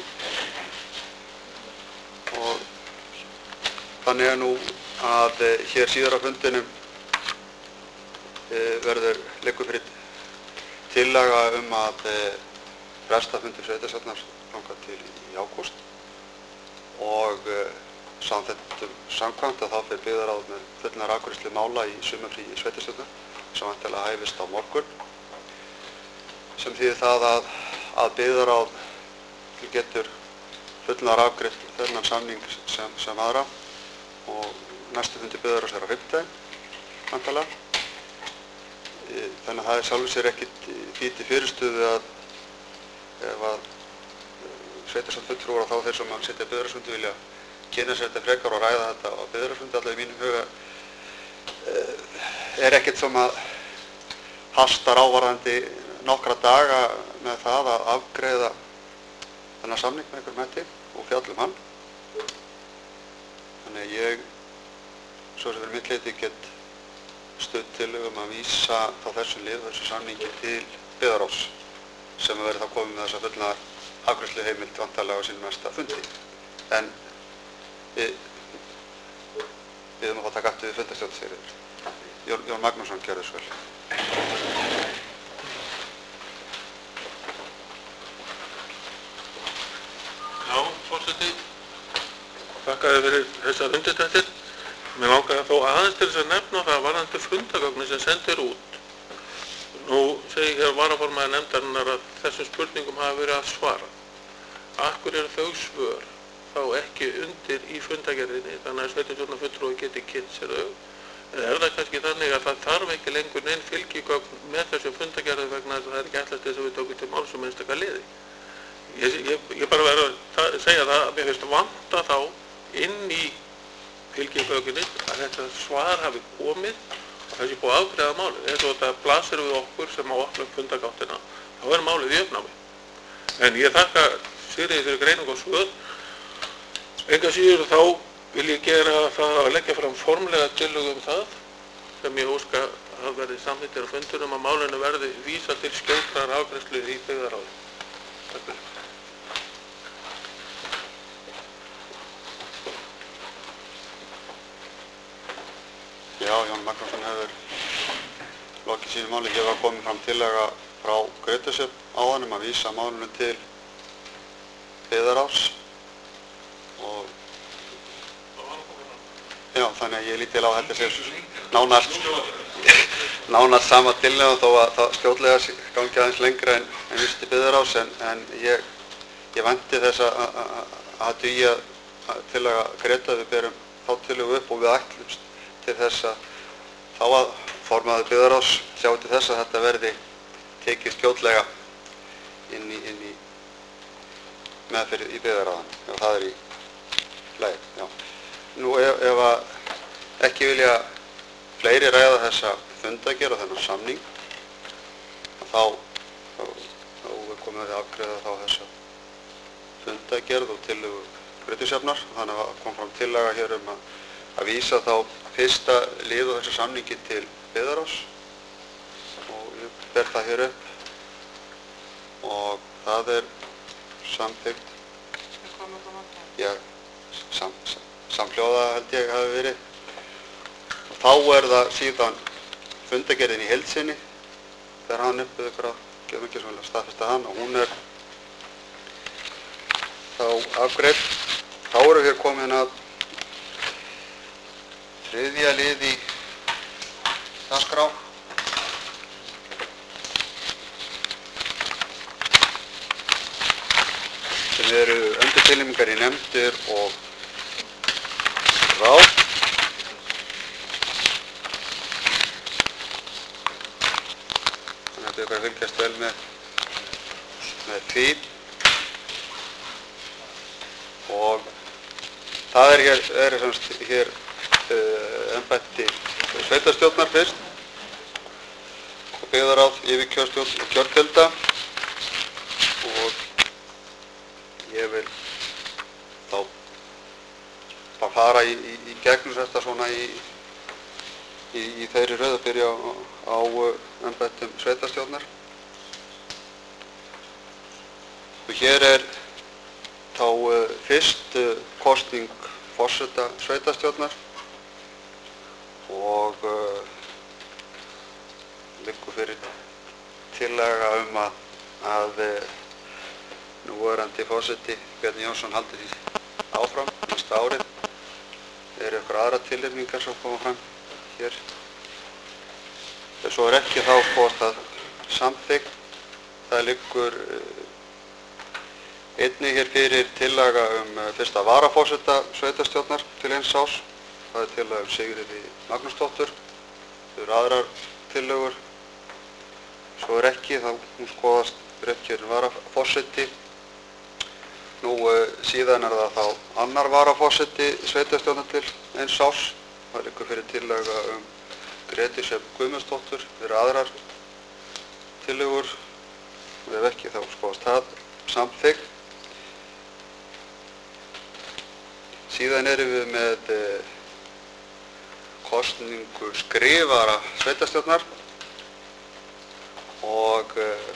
A: Og þannig er nú að e, hér síðar á fundinum e, verður liggur fyrir tillaga um að e, fresta fundi sveitarstjórnar þangað til í ágúst og e, samþykktum samkvæmt að þá fer byggðarráð með fullnar afgreiðslu mála í sumarfríi sveitarstjórnar sem væntanlega hæfist á morgun, sem þýðir það að, að byggðarráð getur fullnar afgreitt þennan samning sem, sem aðra og næstu fundi byggðarráðs er á fimmtudaginn væntanlega. E, þannig að það er sjálfur sér ekkit því til fyrirstöðu að ef að sveitarstjórn fulltrúar og þá þeir sem að setja byggðarráðsfundi vilja kynna sér þetta frekar og ræða þetta á byggðarráðsfundi, allavega í mínum huga er ekkert sem að hastar ávarðandi nokkra daga með það að afgreiða þennan samning með einhverjum hætti og fjallum hann. Þannig að ég, svo sem fyrir mitt leyti, get studd tillögum að vísa þá þessu lið og þessu samningi til byggðarráðs sem verður þá komið með þessa fullnar afgreiðslu heimild vantarlega á sínum næsta fundi. En við biðum að fá taka aftur við fundarstjórn þegar Jón, Jón Magnússon gerði svo vel.
G: Já, forseti, þakka þér fyrir þessar undirtektir. Mér langar að þó aðeins til þess að nefna það varðandi fundagögnin sem sendir út. Nú segir hér varaformaður nefndarinnar að þessum spurningum hafa verið að svara. Akkur eru þau svör þá ekki undir í fundagerðinni, þannig að sveitarstjórnarfulltrúi geti kynnt sér þau. Eða er það kannski þannig að það þarf ekki lengur neinn fylgigögn með þessum fundagerðum vegna þess að það er ekki ætlast þess að við tókum til máls um einstaka liði. Ég, ég, ég bara verður að segja það að mér finnst vanta þá inn í fylgigögninni að þetta svar hafi komið og þessi búið að afgreiða málið. Eins og þetta blasir við okkur sem á opnum fundagáttina, þá er málið í uppnámi. En ég þakka Sigríði fyrir greiningu og svör. Enga síður þá vil ég gera það að leggja fram formlega tillögu um það sem ég óska að verði samþykktir á fundunum að málinu verði vísa til skjótrar afgreiðslu í byggðarráði. Takk fyrir.
A: Já, Jón Magnússon hefur lokið sínu máli. Hér var komið fram tillaga frá Grétusöfn áðan um að vísa málinu til byggðarráðs og já, þannig að ég lít til á þetta sem nánast nánast sama tillaga þó að það skjótlega gangi aðeins lengra en, en víst til byggðarráðs en, en ég, ég vænti þess að að dugi að tillaga Grétu að við berum þá tillögu upp og við ætlumst til þess að þá að formaður byggðarráðs sjá til þess að þetta verði tekið skjótlega inn í, inn í meðferð í byggðarráðan, ef það er í lagi. Já. Nú ef, ef að ekki vilja fleiri ræða þessa fundagerð og þennan samning, þá, þá, þá er komið að afgreiða þá þessa fundagerð og tillögu Grétusöfnar. Þannig að kom fram tillaga hér um að, að vísa þá fyrsta lið og þessu samningi til byggðarráðs og ég ber það hér upp og það er samþykkt. Já, sam, sam, samhljóða held ég hafi verið. Og þá er það síðan fundagerðin í heild sinni þegar hann uppið ykkur að gefa ekki svona staðfesta hann og hún er þá afgreidd. Þá eru hér komin að þriðja lið í dagskrá. Sem eru endurtilnefningar í nefndir og ráð. Þannig að þau fylgjast vel með, með því. Og það er hér, er semst hér uh, embætti sveitarstjórnar fyrst og byggðaráð, yfirkjörstjórn og kjördelda og ég vil þá bara fara í, í, í gegnum þetta svona í, í, í þeirri röð að byrja á, á embættum sveitarstjórnar. Og hér er þá uh, fyrst uh, kosning forseta sveitarstjórnar og uh, liggur fyrir tillaga um að, að uh, núverandi forseti Bjarni Jónsson haldi því áfram næsta árið. Eru ykkur aðra tilnefningar sem koma fram hér? Ef svo er ekki þá skoðast það samþykkt. Það liggur uh, einnig hér fyrir tillaga um uh, fyrsta varaforseta sveitarstjórnar til eins árs. Það er tillaga um Sigríði Magnúsdóttur. Það eru aðrar tillögur. Svo er ekki þá hún skoðast réttkjörinn varaforseti. Nú uh, síðan er það þá annar varaforseti sveitarstjórnar til eins árs. Það liggur fyrir tillaga um Grétu Sjöfn Guðmundsdóttur. Það eru aðrar tillögur og ef ekki þá skoðast það samþykkt. Síðan erum við með uh, kosningu skrifara sveitarstjórnar og uh,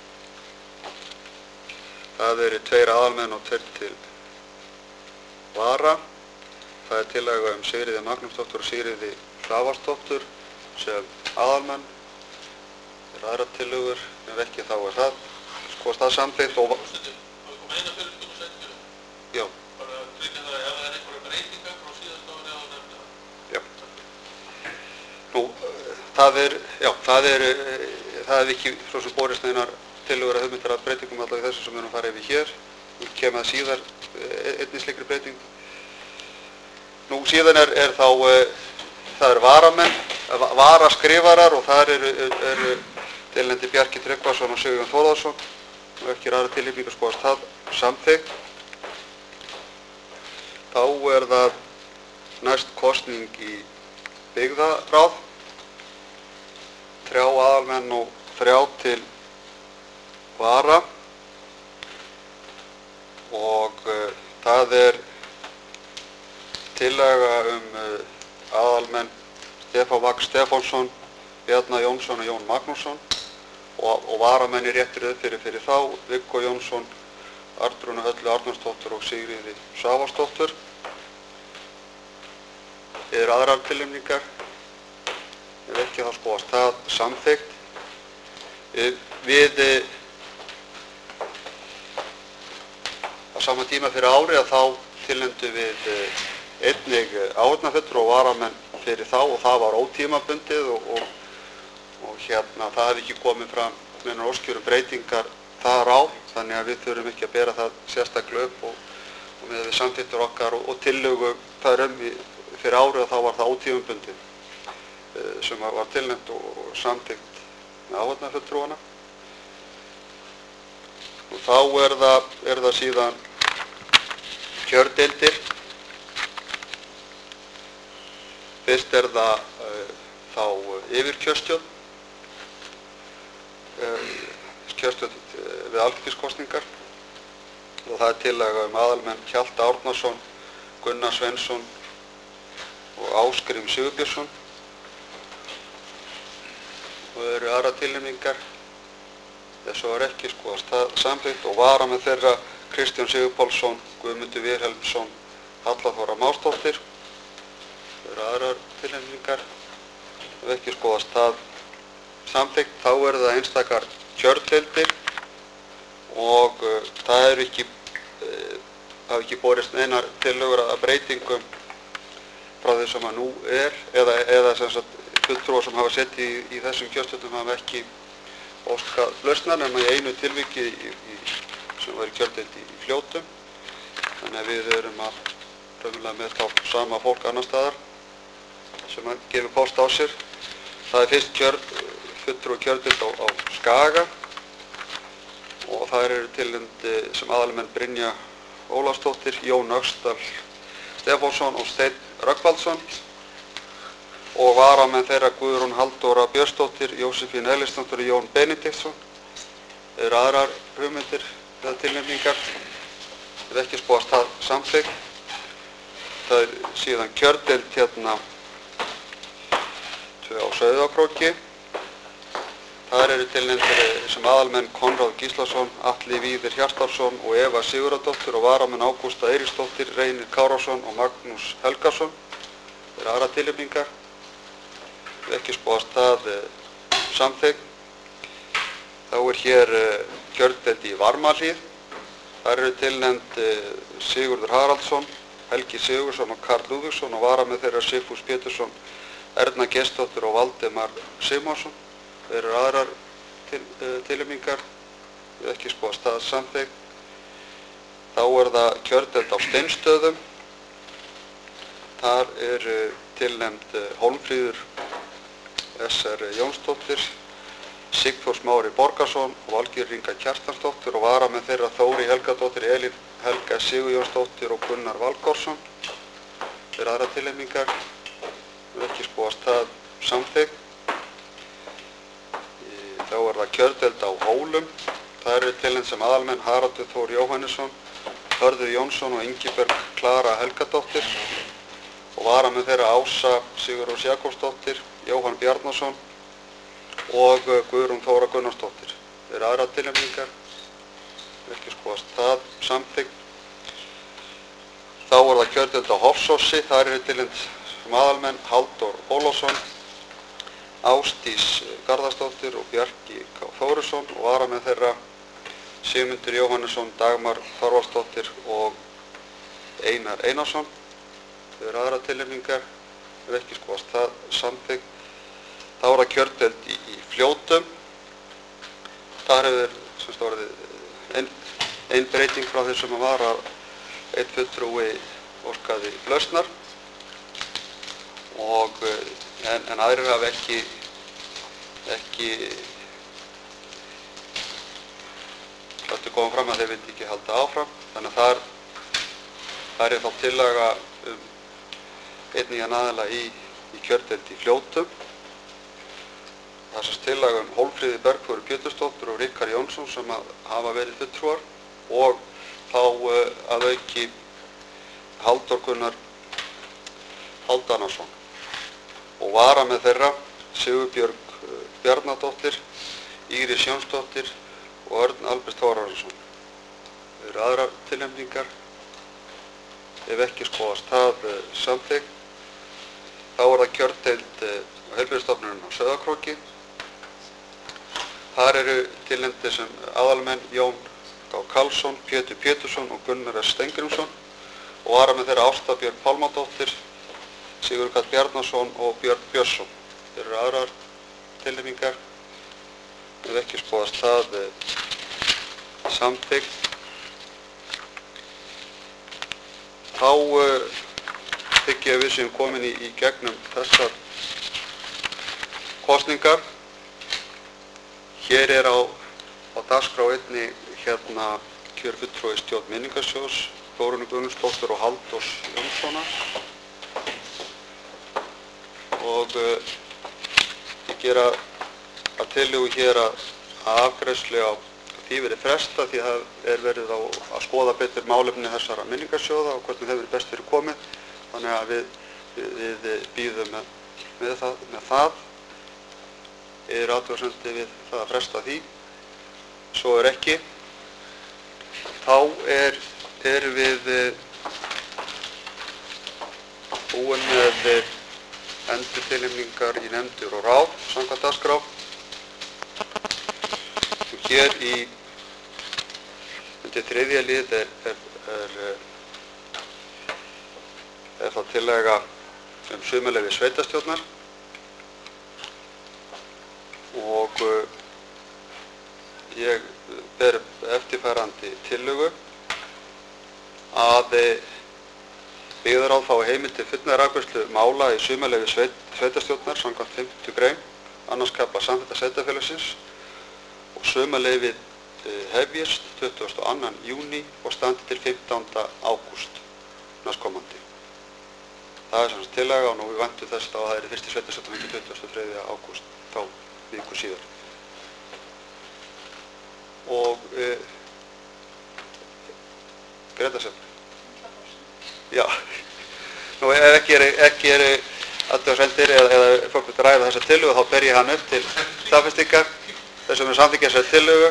A: það eru tveir aðalmenn og tveir til vara. Það er tillaga um Sigríði Magnúsdóttur og Sigríði Svavarsdóttur sem aðalmenn. Það eru aðra tillögur, ef ekki þá er það skoðast það samþykkt og...
G: Það kom eina fyrirspurn og setjum.
A: Já.
G: Bara að tryggja það ef það er einhverja breytingar frá síðast ári á nefnda.
A: Já. Nú, það er, já, það er, það er ekki svo sem borist neinar tillögur að hugmyndar að breytingum allavega þessu sem við erum að fara yfir hér. Nú kemur það síðar einnig slikri breyting. Nú síðan er, er þá, það er varamenn, varaskrifarar og þar eru, eru tilnefndi Bjarki Tryggvason og Sigurjón Þórðarsson og ekki aðra tilnefningar skoðast það samþykkt. Þá er það næst kosning í byggðaráð, þrjá aðalmenn og þrjá til vara og uh, það er tillaga um uh, aðalmenn Stefán Vagn Stefánsson, Bjarna Jónsson og Jón Magnússon og, og varamenn í réttri röð fyrir, fyrir þá Viggo Jónsson, Arnrúnu Höllu Arnarsdóttur og Sigríði Svavarsdóttur. Eru aðrar tilnefningar? Ef ekki þá skoðast það samþykkt. Við á sama tíma fyrir ári að þá tilnefndum við einnig áheyrnarfulltrúa og varamenn fyrir þá og það var ótímabundið og, og, og hérna það hefði ekki komið fram neinar óskjör um breytingar þar á, þannig að við þurfum ekki að bera það sérstaklega upp og, og með við samþykktir okkar og, og tillögu þar um fyrir ári að þá var það ótímabundið sem var tilnefnt og samþykkt með áheyrnarfulltrúana. Og þá er það, er það síðan kjördeildir. Fyrst er það uh, þá yfirkjörstjórn, uh, kjörstjórn uh, við alþingiskosningar og það er tillaga um aðalmenn Hjalta Árnason, Gunnar Sveinsson og Ásgrím Sigurbjörnsson. Og eru aðra tilnefningar. Þessu var ekki skoðast það samþykkt og vara með þeirra Kristján Sigurpálsson, Guðmundur Vilhelmsson, Halla Þóra Másdóttir. Það eru aðrar tilnefningar. Ef ekki skoðast það samþykkt, þá eru það einstakar kjördeildir og uh, það eru ekki, uh, það hefur ekki borist einar tillögur að breytingum frá því sem að nú er eða, eða sem sagt fulltrúar sem hafa sett í, í þessum kjörstjórnum hafa ekki óskað lausnar nema í einu tilviki í, í, sem var í kjördeild í, í Fljótum. Þannig að við erum að raunverulega með þá sama fólk annar staðar sem að gefa kost á sér. Það er fyrst kjör, fulltrúi kjördeild á, á Skaga og það eru tilnefnd sem aðalmenn Brynja Ólafsdóttir, Jón Öxdal Stefánsson og Steinn Rögnvaldsson og varamenn þeirra Guðrún Halldóra Björnsdóttir, Jósefín Ellisdóttir og Jón Benediktsson. Eru aðrar hugmyndir eða tilnefningar? Ef ekki skoðast það samþykkt. Það er síðan kjördeild hérna tvö á Sauðárkróki. Þar eru tilnefndir sem aðalmenn Konráð Gíslason, Atli Víðir Hjartarson og Eva Sigurðardóttir og varamenn Ágústa Eiríksdóttir, Reynir Kárason og Magnús Helgason. Það eru aðrar tilnefningar. Ef ekki skoðast það samþykkt. Þá er hér kjördeild í Varmahlíð. Þar eru tilnefnd Sigurður Haraldsson, Helgi Sigurðsson og Karl Lúðvíksson og varamenn þeirra Sigfús Pétursson, Erna Gestsdóttir og Valdimar Sigmarsson. Það eru aðrar til, tilnefningar. Ef ekki skoðast það samþykkt. Þá er það kjördeild á Steinsstöðum. Þar er tilnefnd Hólmfríður S R Jónsdóttir, Sigþór Smári Borgarsson og Valgerður Inga Kjartansdóttir og varamenn þeirra Þóri Helgadóttir, Elín Helga Sigurjónsdóttir og Gunnar Valgórsson. Það eru aðrar tilnefningar. Ef ekki skoðast það samþykkt. Þá er það kjördeild á Hólum. Það eru tilnefnd sem aðalmenn Haraldur Þór Jóhannesson, Hörður Jónsson og Ingibjörg Klara Helgadóttir og varamenn þeirra Ása Sigurrós Jakobsdóttir, Jóhann Bjarnason og Guðrún Þóra Gunnarsdóttir. Það eru aðrar tilnefningar. Ef ekki skoðast það samþykkt. Þá er það kjördeild á Hofsósi. Þar eru tilnefnd sem aðalmenn Halldór Ólafsson, Ásdís Garðarsdóttir og Bjarki K. Þórisson og varamenn þeirra Sigmundur Jóhannesson, Dagmar Þorvaldsdóttir og Einar Einarsson. Það eru aðrar tilnefningar. Ef ekki skoðast það samþykkt. Þá er það kjördeild í, í Fljótum. Þar hefur sem stórið ein, ein breyting frá því sem að var að einn fulltrúi óskaði lausnar og en, en aðrir hafa ekki ekki látið koma fram að þeir vildi ekki halda áfram. Þannig að þar, þar er þá tillaga um einn nýjan aðila í, í kjördeild í Fljótum. Það er sérst tillaga um Hólmfríði Bergþóru Pétursdóttur og Ríkar Jónsson sem að hafa verið fulltrúar og þá uh, að auki Halldór Gunnar Hálfdanarsson og varamenn þeirra Sigurbjörg uh, Bjarnadóttir, Íris Jónsdóttir og Örn Albert Þórarinsson. Það eru aðrar tilnefningar. Ef ekki skoðast það uh, samþykkt. Þá er það kjördeild uh, á Heilbrigðisstofnuninni á Sauðárkróki. Þar eru tilnefndir sem aðalmenn Jón G. Karlsson, Pétur Pétursson og Gunnar S. Steingrímsson og varamenn þeirra Ásta Björg Pálmadóttir, Sigurður Karl Bjarnason og Björn Björnsson. Þeir eru aðrar tilnefningar. Ef ekki skoðast það eh, samþykkt. Þá eh, þykk ég að við séum komin í, í gegnum þessar kosningar. Hér er á, á dagskrá einni hérna kjörfulltrúi stjórn Minningarsjóðs, Þórunni Guðmundsdóttur og Halldórs Jónssonar. Og uh, ég gera að tillögu hér að, að afgreiðslu á því verið fresta því það er verið á, að skoða betur málefni þessara minningarsjóða og hvernig þeir verið best fyrir komið. Þannig að við, við, við býðum með, með það. Með það. Er athugasemdir við það að fresta því. Svo er ekki. Þá er, er við búin með endurtilnefningar í nefndir og ráð samkvæmt dagskrá. Og hér í undir þriðja lið er, er, er, er þá tillaga um sumarleyfi sveitarstjórnar. Og uh, ég ber eftirfærandi tillögu að byggðarráð fái heimild til fullnaðarafgreiðslu mála í sumarleyfi sveit, sveitarstjórnar samkvæmt fimmtu grein annars kafla samþykkta sveitarfélagsins og sumarleyfið uh, hefjist tuttugasta og annan júní og standi til fimmtánda ágúst næstkomandi. Það er sem sagt tillaga og nú við væntum þess þá að það er fyrsti sveitarstjórnarfundur tuttugasta og þriðja ágúst, þá viku síðar. Og e, Greta sem. Já, nú ef ekki er, ekki er athugasemdir eða, eða fólk vil ræða þessa tillögu þá ber ég hann upp til staðfestingar þessum er samþykkja þessari tillögu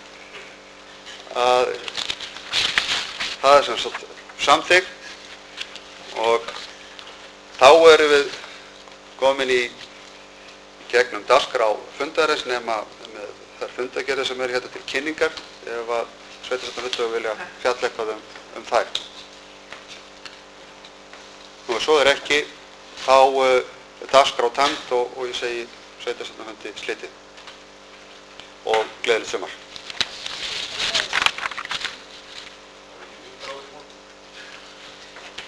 A: að það er sem sagt samþykkt og þá erum við komin í gegnum dagskrá fundarins nema með þær fundagerðir sem eru hérna til kynningar ef að sveitarstjórnarfulltrúar vilja fjalla eitthvað um, um þær. Nú og svo er ekki þá uh, dagskrá tæmd og, og ég segi sveitarstjórnarfundi slitið og gleðilegt sumar.